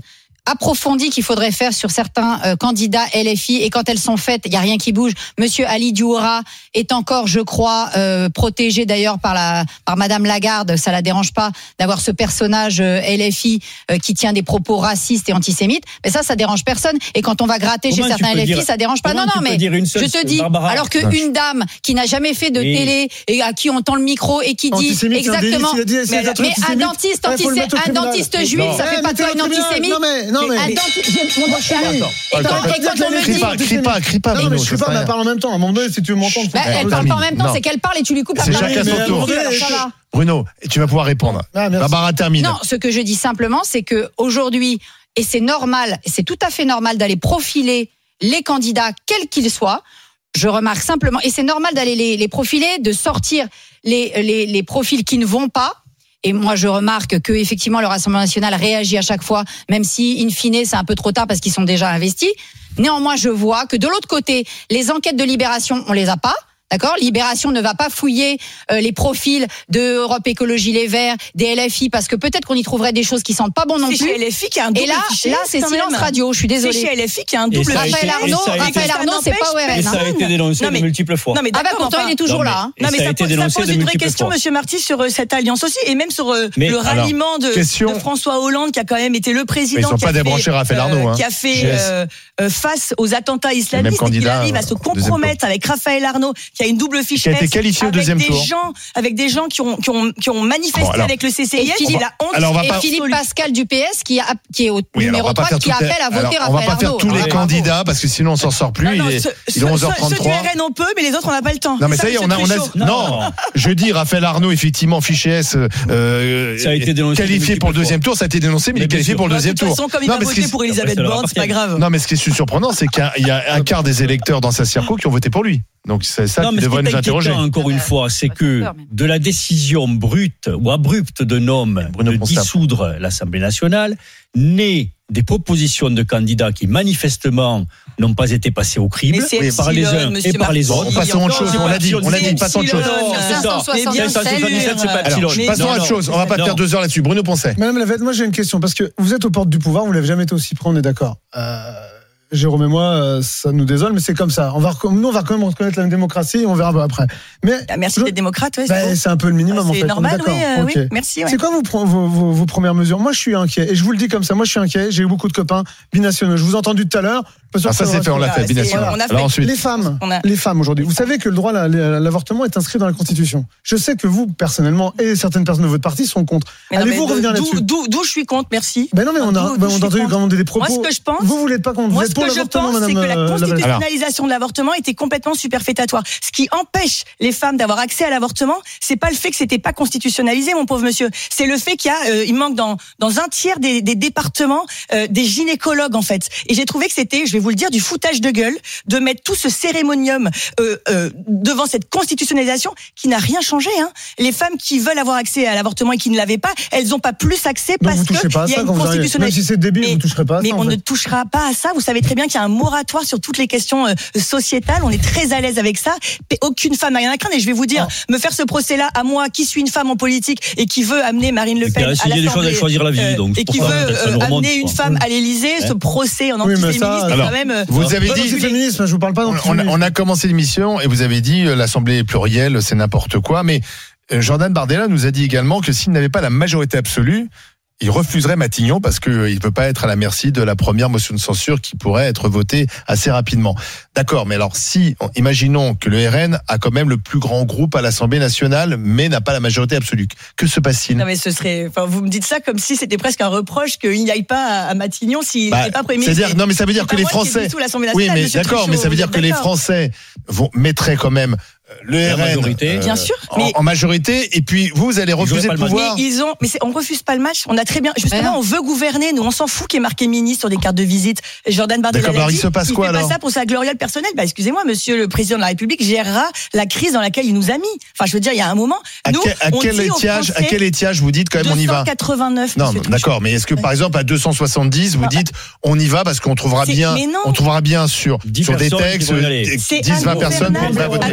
approfondies qu'il faudrait faire sur certains euh, candidats L F I, et quand elles sont faites, il y a rien qui bouge. Monsieur Ali Dioura est encore, je crois, euh, protégé d'ailleurs par la par Madame Lagarde. Ça la dérange pas d'avoir ce personnage euh, L F I euh, qui tient des propos racistes et antisémites. Mais ça, ça dérange personne. Et quand on va gratter Comment chez certains L F I, dire, ça dérange pas. Non, non, mais je te dis, Barbara, alors qu'une dame qui n'a jamais fait de oui. télé et à qui on tend le micro et qui dit exactement, mais, mais un dentiste, anti- un dentiste juif, non. ça fait ouais, pas toi une antisémite. Non mais, non mais. Un dentiste, mon dossier. Et quand on me Crie dit, pas, crie pas, crie pas. Non mais je Bruno, suis ça pas, sert à mais elle rien. parle en même temps. À un moment donné, si tu veux m'entendre. bah, elle parle pas en même temps, Non. c'est qu'elle parle et tu lui coupes la C'est parole. chacun son Mais tour. alors, ça va. Bruno, tu vas pouvoir répondre. Ah, merci. Barbara termine. Non, ce que je dis simplement, c'est que aujourd'hui, et c'est normal, c'est tout à fait normal d'aller profiler les candidats, quels qu'ils soient. Je remarque simplement, et c'est normal d'aller les, les profiler, de sortir les, les, les profils qui ne vont pas. Et moi, je remarque que effectivement, le Rassemblement national réagit à chaque fois, même si, in fine, c'est un peu trop tard parce qu'ils sont déjà investis. Néanmoins, je vois que de l'autre côté, les enquêtes de Libération, on les a pas. D'accord ? Libération ne va pas fouiller euh, les profils de Europe Écologie Les Verts, des L F I, parce que peut-être qu'on y trouverait des choses qui sentent pas bon non C'est plus. chez L F I qui a un double Et là, fichier, là, c'est quand silence même. radio. Je suis désolée. C'est chez L F I qui a un Et double ça a fichier. été- Raphaël et Arnaud, ça a été- Raphaël Arnaud, c'est pas O R Et N. ça a hein. été dénoncé Non, mais- de multiples fois. Non mais Ah bah d'accord, pourtant, enfin, il est toujours non, mais- là. hein. Et Non mais ça a ça, été pose- ça dénoncé pose de une vraie multiples question, fois. Monsieur Marty, sur euh, cette alliance aussi, et même sur euh, Mais le alors, ralliement de, question- de François Hollande, qui a quand même été le président. Ils sont qui a pas fait, débranchés Raphaël Arnaud, hein. qui a fait G S. euh, euh, face aux attentats islamistes, et qu'il candidat, arrive à se euh, deuxième compromettre avec Raphaël Arnaud, qui a une double fiche Qui a été S, qualifié au avec deuxième des tour. gens, avec des gens qui ont qui ont qui ont manifesté Bon, alors- avec le C C I S, Et c'est la honte. alors, on va Et pas- Philippe Pascal du P S qui, a, qui est au Oui, alors, numéro on va pas trois, faire qui toutes les- appelle à voter alors, on va Raphaël pas faire Arnaud. tous les Ah, bravo. candidats parce que sinon on s'en sort plus. Non, non, il est, ceux- il est onze ceux- heures Ceux du trente-trois. R N on peut, mais les autres on n'a pas le temps. Non mais C'est ça y est, on a, on a, Monsieur non, je dis Raphaël Arnaud effectivement fiché S, euh, Ça a été dénoncé qualifié de pour le multiples deuxième tour, ça a été dénoncé, mais, Mais il est qualifié bien pour le De deuxième toute tour. façon, comme il Non, va mais ce qui voter est- pour Elisabeth ça leur Borne, c'est pas appartient. grave. non mais ce qui est surprenant, c'est qu'il y a- il y a un quart des électeurs dans sa circo qui ont voté pour lui. Donc c'est ça Non, qui mais ce devrait qui nous est interroger. inquiétant, encore une fois, c'est Pas que peur, mais- de la décision brute ou abrupte d'un homme Bruno de Ponstape. dissoudre l'Assemblée nationale naît des propositions de candidats qui manifestement n'ont pas été passés au crible Mais c'est par les Epsilon, uns et monsieur par les Marty. autres. On passe à autre chose, C'est on pas l'a dit, on l'a dit, Epsilon. passons à autre chose. Epsilon. C'est ça. cinq cent soixante-dix-sept. cinq cent soixante-dix-sept, c'est pas Alors, Epsilon. Mais- passons à Non, autre non. chose, on va pas Non. faire deux heures là-dessus. Bruno Poncet. Madame Lavette, moi j'ai une question parce que vous êtes aux portes du pouvoir, vous l'avez jamais été aussi près, on est d'accord. Euh, Jérôme et moi, euh, ça nous désole, mais c'est comme ça. On va, recon- nous, on va quand même reconnaître la démocratie et on verra après. Mais Ah, Merci je- d'être démocrate, ouais, c'est ben, beau. c'est un peu le minimum Ah, en c'est fait. normal, on est d'accord. oui, euh, Ok. oui, merci, ouais. C'est quoi vos, pro- vos, vos, vos premières mesures? Moi, je suis inquiet et je vous le dis comme ça. Moi, je suis inquiet. J'ai eu beaucoup de copains binationaux. Je vous ai entendu tout à l'heure. Pas sûr Ah, que ça va c'est fait, on l'a rester. fait, c'est- binational. on a fait. Alors ensuite. Les femmes, On a- les femmes aujourd'hui. Vous savez que le droit à la- à l'avortement est inscrit dans la Constitution. Je sais que vous, personnellement, et certaines personnes de votre parti sont contre. Mais non, Allez-vous mais revenir d'où- là-dessus? D'où d'où je suis contre, merci. Ben non, mais on a, D'où- ben, d'où on je a suis entendu contre. quand même des propos. Moi, ce que je pense- Vous, vous l'êtes pas contre. Vous Moi, êtes ce pour que je l'avortement, pense, c'est madame que la euh, Lavette. constitutionnalisation de l'avortement était complètement superfétatoire. Ce qui empêche les femmes d'avoir accès à l'avortement, c'est pas le fait que c'était pas constitutionnalisé, mon pauvre monsieur. C'est le fait qu'il y a, euh, il manque dans dans un tiers des, des départements euh, des gynécologues en fait. Et j'ai trouvé que c'était, je vais vous le dire, du foutage de gueule de mettre tout ce cérémonium euh, euh, devant cette constitutionnalisation qui n'a rien changé. Hein. Les femmes qui veulent avoir accès à l'avortement et qui ne l'avaient pas, elles n'ont pas plus accès Donc parce vous touchez pas à qu'il y a ça une quand vous arrivez. Même constitutionnalisation. si c'est débile, Mais- vous toucherez pas à Mais ça. on en ne fait. touchera pas à ça. Vous savez très bien qu'il y a un moratoire sur toutes les questions euh, sociétales. On est très à l'aise avec ça. Et aucune femme n'a rien à craindre. Et je vais vous dire, me faire ce procès-là à moi, qui suis une femme en politique et qui veut amener Marine Le Et qui Pen a à essayé des choses l'Assemblée, à choisir la vie, euh, donc et c'est qui pour veut ça que ça euh, nous remonte, amener une quoi. femme à l'Élysée, ce procès en Oui, mais antiféministe, ça, c'est alors, quand même. euh, Vous avez Non, dit. c'est féminisme, je vous parle pas On, on a, d'antiféminisme. on a commencé l'émission et vous avez dit euh, l'Assemblée est plurielle, c'est n'importe quoi. Mais euh, Jordan Bardella nous a dit également que s'il n'avait pas la majorité absolue, il refuserait Matignon parce qu'il ne peut pas être à la merci de la première motion de censure qui pourrait être votée assez rapidement. D'accord, mais alors si, imaginons que le R N a quand même le plus grand groupe à l'Assemblée nationale, mais n'a pas la majorité absolue. Que se passe-t-il? Non mais ce serait, enfin vous me dites ça comme si c'était presque un reproche qu'il n'y aille pas à, à Matignon s'il Bah, n'est pas Premier ministre. c'est-à-dire, non, mais ça veut dire C'est que pas les moi qui ai Français. dit tout l'Assemblée Oui, nationale, mais monsieur d'accord, mais ça veut Truchot, dire que les d'accord. Français vont mettraient quand même euh, le La R N majorité. Bien sûr, en, mais- en majorité, et puis vous, vous allez refuser pas le le match. pouvoir. Mais ils ont, mais c'est- on refuse pas le match. On a très bien, Mais justement, non. on veut gouverner. Nous, on s'en fout qu'il est marqué ministre sur des cartes de visite. Jordan Bardella D'accord, l'a alors il dit, se passe quoi, fait alors pas ça pour sa gloriole personnelle. Bah, excusez-moi, monsieur le président de la République gérera la crise dans laquelle il nous a mis. Enfin, je veux dire, il y a un moment. À, nous, quel, à on quel dit aux étiage, à Français quel étiage vous dites quand même on y va? deux cent quatre-vingt-neuf. Non, monsieur non, Truchot. d'accord, mais est-ce que par exemple à deux cent soixante-dix, vous Ah, dites on y va parce qu'on trouvera C'est- bien, mais non. on trouvera bien sur dix sur des personnes qui textes, vont y aller. C'est dix vingt personnes pour ingouvernable. pas voter. À deux cent soixante-dix,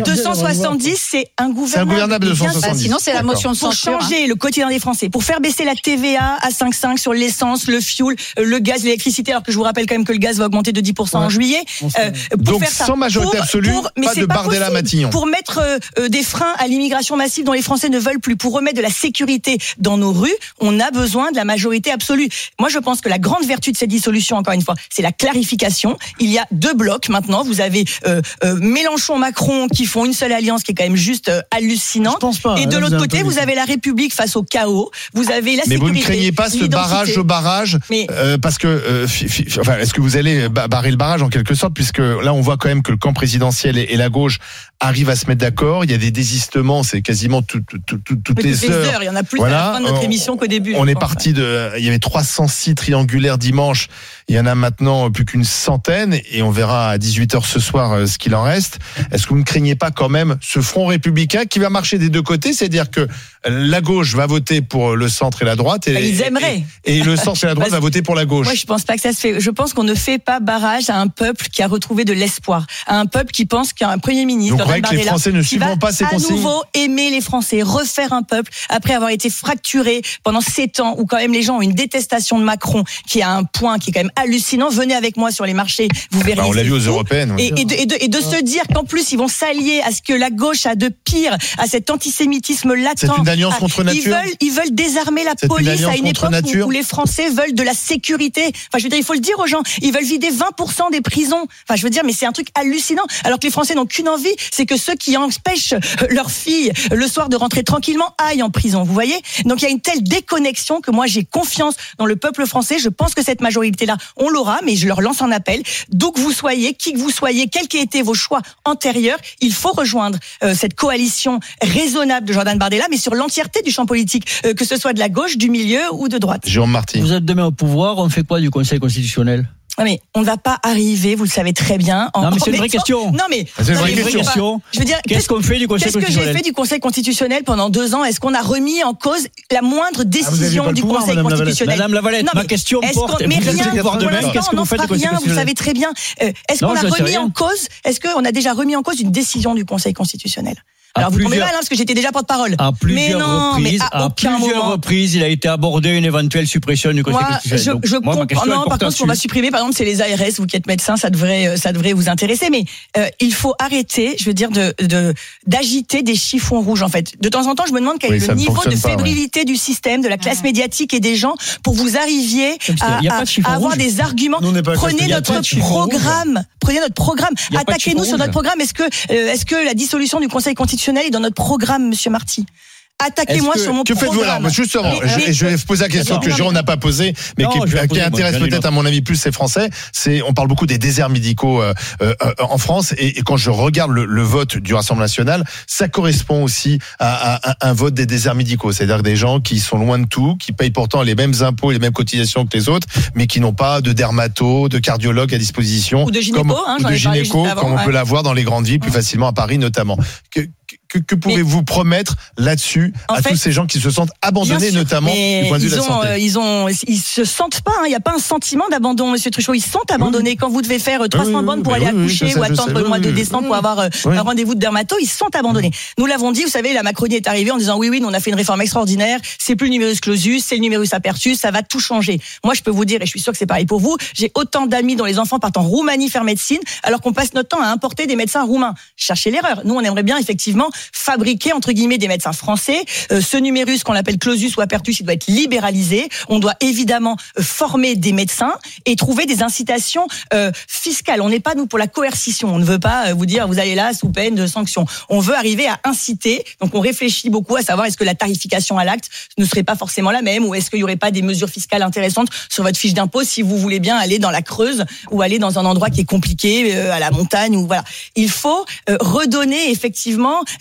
soixante-dix, c'est ingouvernable. C'est ingouvernable de cent soixante-dix. Bah, sinon, c'est la D'accord. motion de Pour censure. changer le quotidien des Français, pour faire baisser la T V A à cinq virgule cinq sur l'essence, le fioul, le gaz, l'électricité, alors que je vous rappelle quand même que le gaz va augmenter de dix pour cent Ouais. en juillet. Euh, pour Donc faire ça, sans majorité pour- absolue, pour- mais pas c'est de Bardella possible. Matignon. Pour mettre euh, euh, des freins à l'immigration massive dont les Français ne veulent plus, pour remettre de la sécurité dans nos rues, on a besoin de la majorité absolue. Moi, je pense que la grande vertu de cette dissolution, encore une fois, c'est la clarification. Il y a deux blocs maintenant. Vous avez euh, euh, Mélenchon-Macron qui font une seule alliance qui est quand même juste euh, hallucinante. Je pense pas. Et de Là, l'autre vous avez côté, un peu vous avez la République face au chaos. Vous avez la Mais vous sécurité. ne craignez pas ce l'identité. barrage au barrage Mais- euh, parce que euh, fi- fi- enfin, est-ce que vous allez ba- barrer le barrage en quelque sorte, puisque là on voit quand même que le camp présidentiel et, et la gauche arrivent à se mettre d'accord. Il y a des désistements, c'est quasiment tout, tout, tout, tout- toutes Mais les toutes les heures. heures, il y en a plus Voilà, à la fin de notre on- émission qu'au début. On je est pense. parti de, il y avait trois cent six triangulaires dimanche. Il y en a maintenant plus qu'une centaine et on verra à dix-huit heures ce soir euh, ce qu'il en reste. Est-ce que vous ne craignez pas quand même ce front républicain qui va marcher des deux côtés? C'est-à-dire que la gauche va voter pour le centre et la droite et, Bah, ils aimeraient. et, et le centre et la droite Bah, va voter pour la gauche. Moi, je pense pas que ça se fait. Je pense qu'on ne fait pas barrage à un peuple qui a retrouvé de l'espoir, à un peuple qui pense qu'il y a un premier ministre, Donc, vous croyez Jordan que les Bardella, Français ne qui suivront va pas ces à consignes? nouveau aimer les Français, refaire un peuple après avoir été fracturé pendant sept ans où quand même les gens ont une détestation de Macron qui est à un point qui est quand même hallucinant. Venez avec moi sur les marchés, vous verrez. Bah, on l'a c'est vu aux fou. européennes. oui. Et, et de, et de- et de se dire qu'en plus ils vont s'allier à ce que la gauche a de pire, à cet antisémitisme latent. C'est une alliance Ah, contre ils nature. veulent, ils veulent désarmer la C'est une police alliance à une contre époque où, nature. où les Français veulent de la sécurité. Enfin, je veux dire, il faut le dire aux gens. Ils veulent vider vingt pour cent des prisons. Enfin, je veux dire, mais c'est un truc hallucinant. Alors que les Français n'ont qu'une envie, c'est que ceux qui empêchent leurs filles le soir de rentrer tranquillement aillent en prison. Vous voyez? Donc il y a une telle déconnexion que moi j'ai confiance dans le peuple français. Je pense que cette majorité-là, on l'aura, mais je leur lance un appel. D'où que vous soyez, qui que vous soyez, quels qu'aient été vos choix antérieurs, il faut rejoindre euh, cette coalition raisonnable de Jordan Bardella, mais sur l'entièreté du champ politique, euh, que ce soit de la gauche, du milieu ou de droite. Jérôme Marty. Vous êtes demain au pouvoir, on fait quoi du Conseil constitutionnel? Non mais on ne va pas arriver, vous le savez très bien. En, Non, mais c'est en une vraie mettant- question. Non mais C'est une non, vraie mais je veux question. pas- Je veux dire, Qu'est-ce qu'on fait du Conseil Qu'est-ce que j'ai constitutionnel? fait du Conseil constitutionnel pendant deux ans? Est-ce qu'on a remis en cause la moindre aviez décision pas le du pouvoir, Conseil Madame Lavalette. constitutionnel? Madame Lavalette, Non, ma mais question est-ce porte. qu'on- mais Vous rien, allez pouvoir pour demain, l'instant, qu'est-ce que on n'en vous faites fera du Conseil rien, vous constitutionnel? savez très bien. Euh, Est-ce Non, qu'on a je sais remis rien. en cause? Est-ce qu'on a déjà remis en cause une décision du Conseil constitutionnel? Alors vous tombez plusieurs- mal hein, parce que j'étais déjà porte-parole. À plusieurs Mais non, mais reprises, à à aucun plusieurs moment. reprises, il a été abordé une éventuelle suppression du Conseil Moi, je, constitutionnel. Donc, je moi, ma comprends. question, elle Non, porte par contre, ce qu'on va là-dessus. supprimer, par exemple, c'est les A R S. Vous qui êtes médecin, ça devrait, euh, ça devrait vous intéresser. Mais euh, il faut arrêter, je veux dire, de de- d'agiter des chiffons rouges. En fait, de temps en temps, je me demande quel Oui, est ça le ne niveau de fonctionne pas, fébrilité du système, de la classe médiatique et des gens pour vous arriviez Il y a- à, il y a à- pas de chiffon à avoir rouge. des arguments. Nous, on n'est pas la classe Prenez médiatique. notre Il y a pas de chiffon rouge. programme. Prenez notre programme. Il y a pas de Attaquez-nous chiffon sur rouge. notre programme. Est-ce que euh, est-ce que la dissolution du Conseil constitutionnel est dans notre programme, Monsieur Marty? Attaquez-moi Est-ce que- sur mon que faites-vous programme. alors? Justement, Mais- je, mais- je vais vous poser la question Non, que non, Jérôme mais- n'a pas posée, mais Non, qui, je vais la qui poser, moi, intéresse j'en ai peut-être une à mon avis plus les Français. C'est, on parle beaucoup des déserts médicaux euh, euh, en France, et, et quand je regarde le, le vote du Rassemblement national, ça correspond aussi à, à- à un vote des déserts médicaux, c'est-à-dire des gens qui sont loin de tout, qui payent pourtant les mêmes impôts et les mêmes cotisations que les autres, mais qui n'ont pas de dermato, de cardiologue à disposition, Ou de gynéco, comme, hein, ou j'en de ai parlé gynéco, juste avant, comme on ouais. peut l'avoir dans les grandes villes plus facilement, à Paris notamment. Que, que, que pouvez-vous promettre là-dessus En à fait, tous ces gens qui se sentent abandonnés, Bien sûr, notamment mais du point de vue ils de la ont, santé? euh, ils ont, ils se sentent pas. Il n'y a pas un sentiment d'abandon, Monsieur Truchot. Ils sont abandonnés quand vous devez faire euh, trois cents oui, bornes pour oui, aller oui, accoucher oui, ça, ou je attendre sais, le mois oui, de oui. décembre pour avoir euh, Oui. un rendez-vous de dermato. Ils sont abandonnés. Nous l'avons dit. Vous savez, la Macronie est arrivée en disant oui, oui, nous, on a fait une réforme extraordinaire. C'est plus le numerus clausus, c'est le numerus apertus. Ça va tout changer. Moi, je peux vous dire, et je suis sûr que c'est pareil pour vous. J'ai autant d'amis dont les enfants partent en Roumanie faire médecine, alors qu'on passe notre temps à importer des médecins roumains. Cherchez l'erreur. Nous, on aimerait bien effectivement fabriquer entre guillemets des médecins français. Euh, ce numérus qu'on appelle clausus ou apertus, il doit être libéralisé. On doit évidemment euh, former des médecins et trouver des incitations euh, fiscales. On n'est pas nous pour la coercition. On ne veut pas euh, vous dire vous allez là sous peine de sanctions. On veut arriver à inciter. Donc on réfléchit beaucoup à savoir est-ce que la tarification à l'acte ne serait pas forcément la même ou est-ce qu'il y aurait pas des mesures fiscales intéressantes sur votre fiche d'impôt si vous voulez bien aller dans la Creuse ou aller dans un endroit qui est compliqué euh, à la montagne ou voilà. Il faut euh, redonner effectivement euh,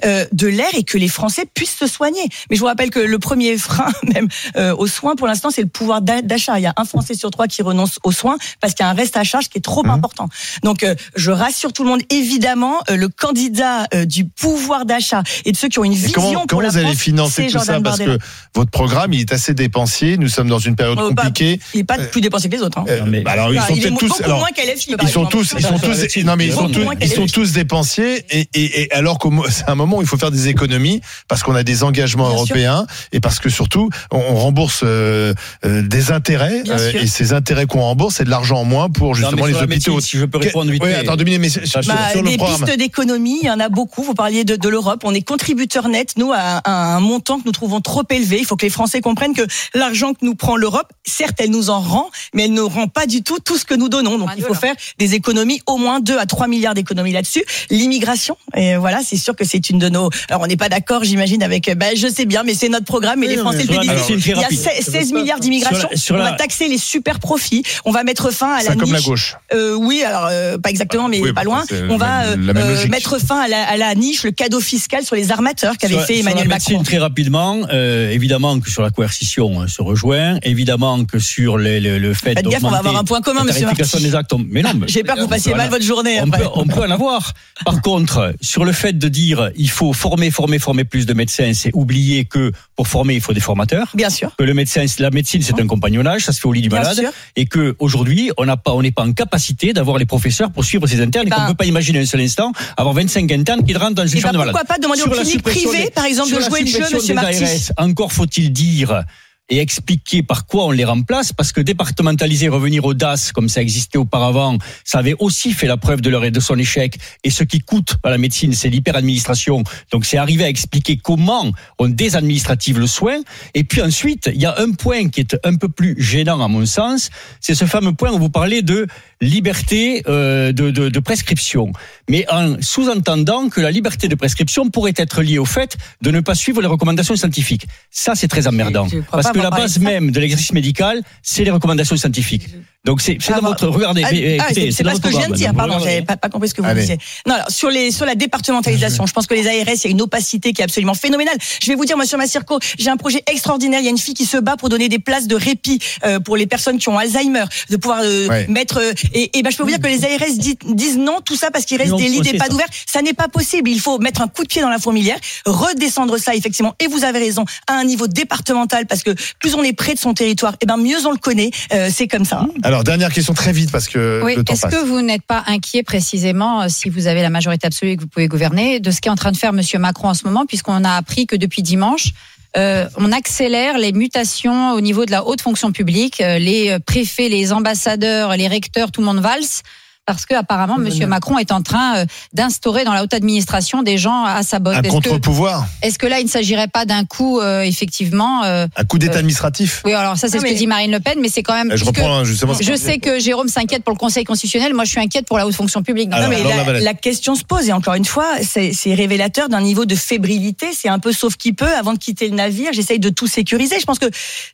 euh, de l'air et que les Français puissent se soigner. Mais je vous rappelle que le premier frein même euh, aux soins pour l'instant, c'est le pouvoir d'achat. Il y a un Français sur trois qui renonce aux soins parce qu'il y a un reste à charge qui est trop mmh. important. Donc euh, je rassure tout le monde, évidemment, euh, le candidat euh, du pouvoir d'achat et de ceux qui ont une vision comment, pour comment la vous France, allez financer tout ça, parce que votre programme il est assez dépensier, nous sommes dans une période euh, compliquée. Bah, il n'est pas plus dépensé que les autres. Hein. Euh, mais, bah, alors ils sont peut-être tous alors, ils sont tous ils sont tous non mais ils sont tous ils sont tous dépensiers et, et, et alors que c'est un moment où il faut faire des économies parce qu'on a des engagements Bien européens sûr. Et parce que surtout on, on rembourse euh, euh, des intérêts euh, et ces intérêts qu'on rembourse c'est de l'argent en moins pour justement les hôpitaux. Médecine, si je peux répondre vite. Oui, attends deux minutes mais sur, bah, sur le des programme. Pistes d'économie, il y en a beaucoup. Vous parliez de, de l'Europe, on est contributeur net nous à, à un montant que nous trouvons trop élevé. Il faut que les Français comprennent que l'argent que nous prend l'Europe, certes elle nous en rend, mais elle ne rend pas du tout tout ce que nous donnons. Donc il faut faire des économies, au moins deux à trois milliards d'économies là-dessus. L'immigration, et voilà, c'est sûr que c'est une de nos. Alors on n'est pas d'accord, j'imagine, avec. Ben je sais bien, mais c'est notre programme et oui, les Français le plébiscitent. Il y a seize milliards d'immigration. Sur la, sur la... On va taxer les super profits. On va mettre fin à la niche. Comme la gauche. Euh, oui, alors euh, pas exactement, mais oui, pas loin. On va euh, euh, mettre fin à la, à la niche, le cadeau fiscal sur les armateurs qu'avait sur, fait Emmanuel sur la Macron. Très rapidement, euh, évidemment que sur la coercition on se rejoint, évidemment que sur les, le, le fait d'augmenter. Faites gaffe, on va avoir un point commun, monsieur Marty. Des actes, mais non, j'ai peur que vous passiez mal votre journée. On après. peut, on peut en avoir. Par contre, sur le fait de dire il faut former, former, former plus de médecins, c'est oublier que pour former il faut des formateurs. Bien sûr. Que le médecin, la médecine c'est un compagnonnage, ça se fait au lit du Bien malade, sûr. et que aujourd'hui on n'a pas, on n'est pas en capacité d'avoir les professeurs pour suivre ces internes, ben, et qu'on ne peut pas imaginer un seul instant avoir vingt-cinq internes qui rentrent dans une chambre de malade. Pourquoi pas demander aux cliniques privées, par exemple, de jouer le jeu, monsieur Marty. Encore faut-il dire et expliquer par quoi on les remplace, parce que départementaliser, revenir au D A S comme ça existait auparavant, ça avait aussi fait la preuve de leur et de son échec. Et ce qui coûte à la médecine, c'est l'hyperadministration. Donc c'est arriver à expliquer comment on désadministrative le soin. Et puis ensuite, il y a un point qui est un peu plus gênant à mon sens, c'est ce fameux point où vous parlez de liberté euh, de, de, de prescription, mais en sous-entendant que la liberté de prescription pourrait être liée au fait de ne pas suivre les recommandations scientifiques. Ça, c'est très emmerdant, parce que la base même de l'exercice médical, c'est les recommandations scientifiques. Donc c'est, c'est ah, dans votre regardez, ah, écoutez, ah, c'est, c'est pas ce que je viens de dire. Pardon, regardez. j'avais pas, pas compris ce que vous Allez. disiez. Non, alors sur les sur la départementalisation, je pense que les A R S, il y a une opacité qui est absolument phénoménale. Je vais vous dire, monsieur Massirko, j'ai un projet extraordinaire. Il y a une fille qui se bat pour donner des places de répit euh, pour les personnes qui ont Alzheimer, de pouvoir euh, ouais. mettre. Euh, et, et ben je peux vous dire que les A R S disent, disent non, tout ça parce qu'il reste non, des lits d'EHPAD ouverts. Ça n'est pas possible. Il faut mettre un coup de pied dans la fourmilière, redescendre ça effectivement. Et vous avez raison, à un niveau départemental, parce que plus on est près de son territoire, et ben mieux on le connaît. Euh, c'est comme ça. Alors dernière question très vite parce que oui, le temps est-ce passe. que vous n'êtes pas inquiet précisément, si vous avez la majorité absolue et que vous pouvez gouverner, de ce qu'est en train de faire monsieur Macron en ce moment, puisqu'on a appris que depuis dimanche, euh, on accélère les mutations au niveau de la haute fonction publique, euh, les préfets, les ambassadeurs, les recteurs, tout le monde valse. Parce que apparemment, monsieur Macron est en train d'instaurer dans la haute administration des gens à sa botte. Un est-ce contre-pouvoir. Que, est-ce que là, il ne s'agirait pas d'un coup, euh, effectivement, euh, un coup d'État euh, administratif. Oui, alors ça, c'est ah, ce mais... que dit Marine Le Pen, mais c'est quand même. Je reprends justement. Je sais que Jérôme s'inquiète pour le Conseil constitutionnel. Moi, je suis inquiète pour la haute fonction publique. Non, alors, mais la, la, la question se pose et encore une fois, c'est, c'est révélateur d'un niveau de fébrilité. C'est un peu sauf qui peut. Avant de quitter le navire, j'essaye de tout sécuriser. Je pense que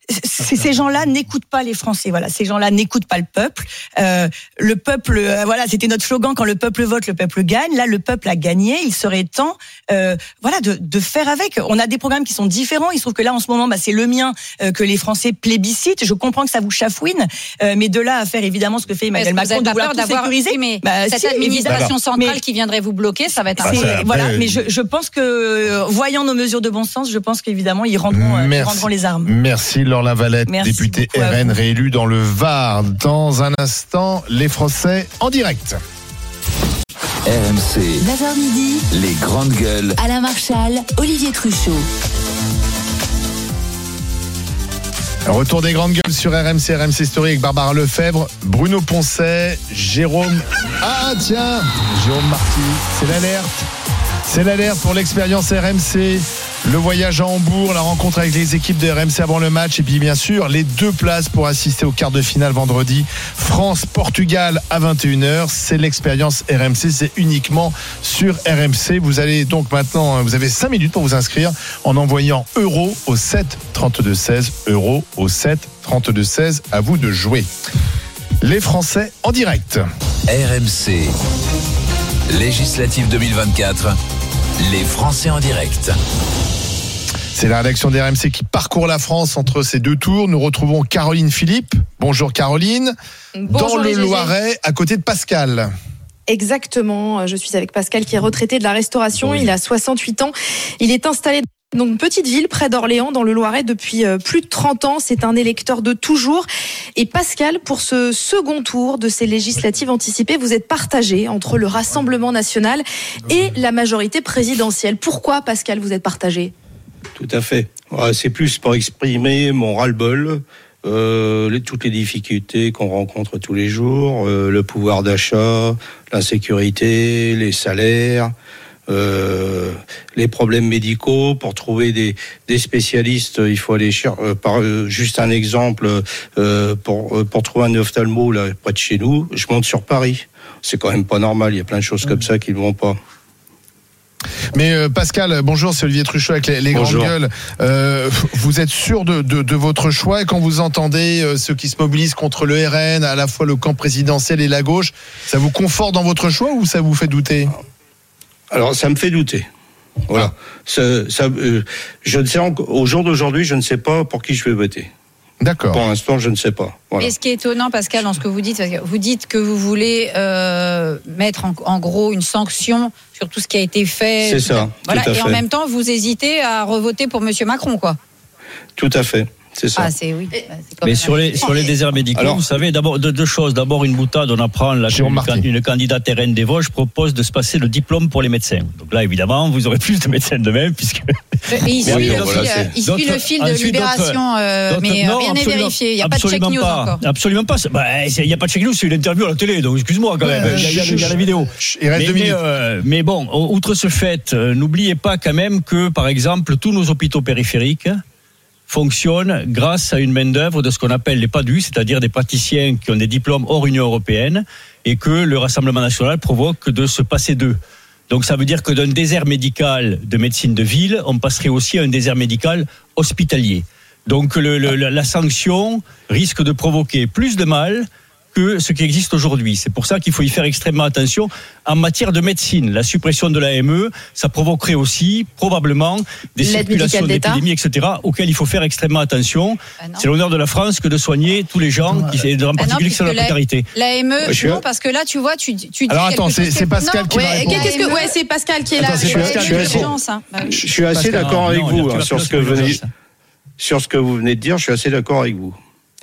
c- ces gens-là n'écoutent pas les Français. Voilà, ces gens-là n'écoutent pas le peuple. Euh, le peuple, euh, voilà, c'était notre slogan. Quand le peuple vote, le peuple gagne. Là, le peuple a gagné. Il serait temps, euh, voilà, de, de faire avec. On a des programmes qui sont différents. Il se trouve que là, en ce moment, bah, c'est le mien euh, que les Français plébiscitent. Je comprends que ça vous chafouine, euh, mais de là à faire évidemment ce que fait Emmanuel Macron, de vouloir tout sécuriser. Oui, mais bah, cette si, administration centrale mais, qui viendrait vous bloquer, ça va être. Bah, assez... ça, voilà, après, mais je, je pense que euh, voyant nos mesures de bon sens, je pense qu'évidemment ils rendront, euh, ils rendront les armes. Merci Laure Lavalette, Merci députée R N réélue dans le Var. Dans un instant, les Français en direct. R M C, neuf heures midi, les grandes gueules. Alain Marchal, Olivier Truchot. Retour des grandes gueules sur R M C, R M C Story avec Barbara Lefebvre, Bruno Poncet, Jérôme. Ah tiens, Jérôme Marty, c'est l'alerte. C'est l'alerte pour l'expérience R M C. Le voyage à Hambourg, la rencontre avec les équipes de R M C avant le match et puis bien sûr les deux places pour assister au quart de finale vendredi. France-Portugal à vingt et une heures. C'est l'expérience R M C, c'est uniquement sur R M C. Vous allez donc maintenant, vous avez cinq minutes pour vous inscrire en envoyant euro au sept trente-deux seize. Euro au sept trente-deux seize. À vous de jouer. Les Français en direct. R M C, législative deux mille vingt-quatre. Les Français en direct. C'est la rédaction d'R M C qui parcourt la France entre ces deux tours. Nous retrouvons Caroline Philippe. Bonjour Caroline. Bonjour dans le les G G. Loiret, à côté de Pascal. Exactement. Je suis avec Pascal qui est retraité de la restauration. Oui. Il a soixante-huit ans. Il est installé dans une petite ville près d'Orléans, dans le Loiret, depuis plus de trente ans. C'est un électeur de toujours. Et Pascal, pour ce second tour de ces législatives anticipées, vous êtes partagé entre le Rassemblement national et la majorité présidentielle. Pourquoi, Pascal, vous êtes partagé ? Tout à fait. C'est plus pour exprimer mon ras-le-bol, euh, les, toutes les difficultés qu'on rencontre tous les jours, euh, le pouvoir d'achat, l'insécurité, les salaires, euh, les problèmes médicaux. Pour trouver des, des spécialistes, il faut aller chercher. Euh, par euh, juste un exemple, euh, pour pour trouver un ophtalmo là près de chez nous, je monte sur Paris. C'est quand même pas normal. Il y a plein de choses comme ça qui ne vont pas. Mais euh, Pascal, bonjour, c'est Olivier Truchot avec les, les grandes gueules. Euh, vous êtes sûr de, de, de votre choix, et quand vous entendez euh, ceux qui se mobilisent contre le R N, à la fois le camp présidentiel et la gauche, ça vous conforte dans votre choix ou ça vous fait douter ? Alors, ça me fait douter. Voilà. Ah. Ça, ça, euh, je ne sais encore, au jour d'aujourd'hui, je ne sais pas pour qui je vais voter. D'accord. Pour l'instant, je ne sais pas. Voilà. Et ce qui est étonnant, Pascal, dans ce que vous dites, parce que vous dites que vous voulez euh, mettre en, en gros une sanction sur tout ce qui a été fait. C'est ça. Voilà. Tout à et fait. en même temps, vous hésitez à revoter pour Monsieur Macron, quoi. Tout à fait. C'est ça. Ah, c'est oui. C'est Mais sur les, sur les déserts médicaux, alors, vous savez, d'abord, deux, deux choses. D'abord, une boutade, on apprend là, une, une candidate R N des Vosges propose de se passer le diplôme pour les médecins. Donc là, évidemment, vous aurez plus de médecins de même, puisque. Et il suit oui, le, voilà, fil, il suit le fil de ensuite, Libération, euh, d'autres, mais non, rien n'est vérifié. Il n'y a pas de check news pas, encore. Absolument pas. Bah, il n'y a pas de check news, c'est une interview à la télé, donc excuse-moi quand même. Il y a, il y a la vidéo. Il reste mais, deux minutes. Mais, euh, mais bon, outre ce fait, euh, n'oubliez pas quand même que, par exemple, tous nos hôpitaux périphériques fonctionnent grâce à une main-d'œuvre de ce qu'on appelle les P A D U, c'est-à-dire des praticiens qui ont des diplômes hors Union européenne, et que le Rassemblement national provoque de se passer d'eux. Donc ça veut dire que d'un désert médical de médecine de ville, on passerait aussi à un désert médical hospitalier. Donc le, le, la sanction risque de provoquer plus de mal que ce qui existe aujourd'hui. C'est pour ça qu'il faut y faire extrêmement attention. En matière de médecine, la suppression de l'A M E, ça provoquerait aussi probablement des L'aide circulations d'État. d'épidémies, et cetera, auxquelles il faut faire extrêmement attention. Ah c'est l'honneur de la France que de soigner tous les gens, qui, en Ah particulier qui sont dans la précarité. L'A M E, Je suis non, là. parce que là, tu vois, tu, tu dis. Alors, attends, quelque c'est- chose c'est qui est- Pascal non, qui va ouais, répondre. Qu'est-ce que, ouais, c'est Pascal qui est là. Attends, c'est Ouais, Pascal, il y je a suis une assez- urgence, hein. Bah oui. Je suis assez Pascal, d'accord non, avec non, vous il y a hein, plus sur la ce que place vous pour venez, l'urgence. sur ce que vous venez de dire. Je suis assez d'accord avec vous. Non,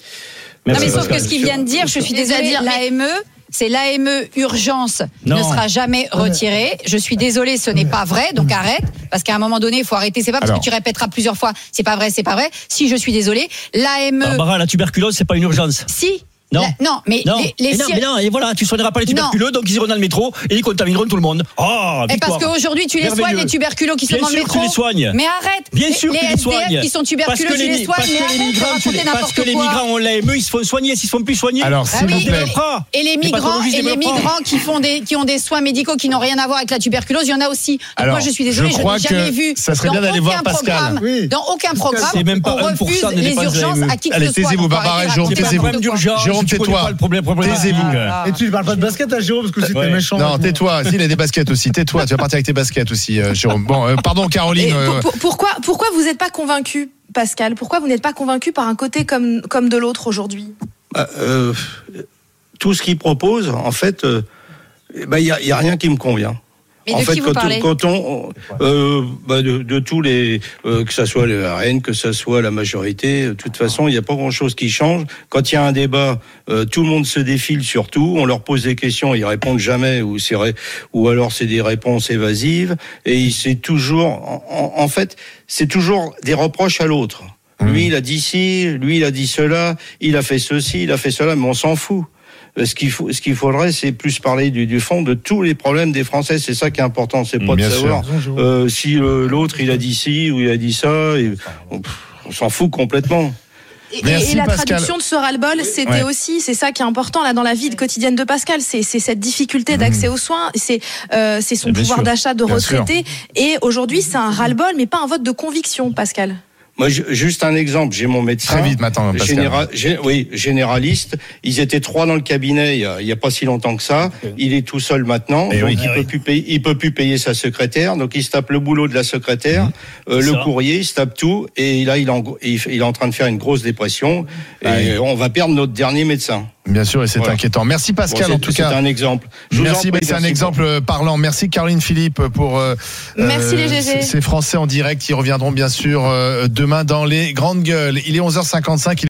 mais Merci, sauf Pascal. que ce qu'il vient de dire, je suis désolée, C'est-à-dire, l'A M E, c'est l'A M E urgence Non. ne sera jamais retirée. Je suis désolée, ce n'est pas vrai, donc arrête, parce qu'à un moment donné, il faut arrêter. C'est pas parce Alors. que tu répéteras plusieurs fois, c'est pas vrai, c'est pas vrai. Si je suis désolée, l'A M E, Barbara, la tuberculose, c'est pas une urgence. si. Non. La- non, mais Non. les, les mais non, cir- mais non, et voilà, tu soigneras pas les tuberculeux, donc ils iront dans le métro et ils contamineront tout le monde. Oh, Et parce victoire. qu'aujourd'hui, tu les soignes, Merveilleux. les tuberculos qui sont Bien dans le sûr que tu métro. les soignes. Mais arrête. Bien Les- sûr que les tu les S D F soignes. qui sont tuberculeux, tu les soignes, parce mais que les arrête de migrants, tu raconter les- parce n'importe que les quoi. migrants ont l'A M E, ils se font soigner, s'ils se font plus soigner. Alors, Ah s'il oui, vous et plaît. les, et les migrants, pathologies et les développeront. migrants qui font des, qui ont des soins médicaux qui n'ont rien à voir avec la tuberculose, il y en a aussi. Donc Alors, moi, je suis désolée, je je, crois n'ai jamais que vu. ça serait dans bien d'aller aucun voir Pascal. programme- Oui. Dans aucun programme, C'est même pas on un pour refuse cent des les dépenses de urgences l'A M E. à qui que Allez, ce soit. taisez-vous, Donc, Barbara, arrêtez de Jérôme, raconter C'est pas un taisez-vous. problème d'urgence. Jérôme, tu connais tais-toi. pas le problème, problème Taisez-vous. Ah. Et tu ne parles pas de basket à Jérôme, parce que c'était Ouais. méchant. Non, tais-toi. Si, il a des baskets aussi. Tais-toi. Tu vas partir avec tes baskets aussi, euh, Jérôme. Bon, euh, pardon, Caroline. Et euh, pour- pour- pourquoi, pourquoi vous n'êtes pas convaincu, Pascal ? Pourquoi vous n'êtes pas convaincu par un côté comme, comme de l'autre aujourd'hui ? Bah, euh, tout ce qu'il propose, en fait, euh, bah, il y a, il y a rien qui me convient. Mais en de fait, qui vous quand, parlez ? quand on, euh, bah, de, de tous les, euh, que ça soit le R N, que ça soit la majorité, de toute façon, il n'y a pas grand-chose qui change. Quand il y a un débat, euh, tout le monde se défile sur tout. On leur pose des questions, ils répondent jamais, ou c'est ré- ou alors c'est des réponses évasives. Et c'est toujours, en, en- en fait, c'est toujours des reproches à l'autre. Lui, il a dit ci, lui, il a dit cela, il a fait ceci, il a fait cela, mais on s'en fout. Ce qu'il faut, ce qu'il faudrait, c'est plus parler du, du fond de tous les problèmes des Français. C'est ça qui est important. C'est pas Bien de savoir sûr. euh, si euh, l'autre il a dit ci ou il a dit ça. Et on, on s'en fout complètement. Et, Merci, et la Pascal. traduction de ce ras-le-bol, c'était Ouais. aussi, c'est ça qui est important là dans la vie quotidienne de Pascal, c'est c'est cette difficulté d'accès aux soins, c'est euh, c'est son Bien pouvoir sûr. d'achat de Bien retraité. Et aujourd'hui, c'est un ras-le-bol, mais pas un vote de conviction, Pascal. Moi, je, juste un exemple. J'ai mon médecin. Très vite maintenant, Pascal. Général, gé, oui, généraliste. Ils étaient trois dans le cabinet il y a, il y a pas si longtemps que ça. Il est tout seul maintenant. Et donc oui. il Ah peut oui. plus payer, il peut plus payer sa secrétaire. Donc il se tape le boulot de la secrétaire, mmh. euh, le ça. courrier, il se tape tout. Et là, il est en, il, il est en train de faire une grosse dépression. Et Ouais. on va perdre notre dernier médecin. Bien sûr, et c'est Voilà. inquiétant. Merci Pascal, Bon, en tout cas. C'est un exemple. Je vous Merci, en prie, mais c'est un merci exemple parlant. Merci Caroline Philippe pour euh, Merci les G G. ces Français en direct qui reviendront bien sûr euh, demain dans les grandes gueules. Il est onze heures cinquante-cinq.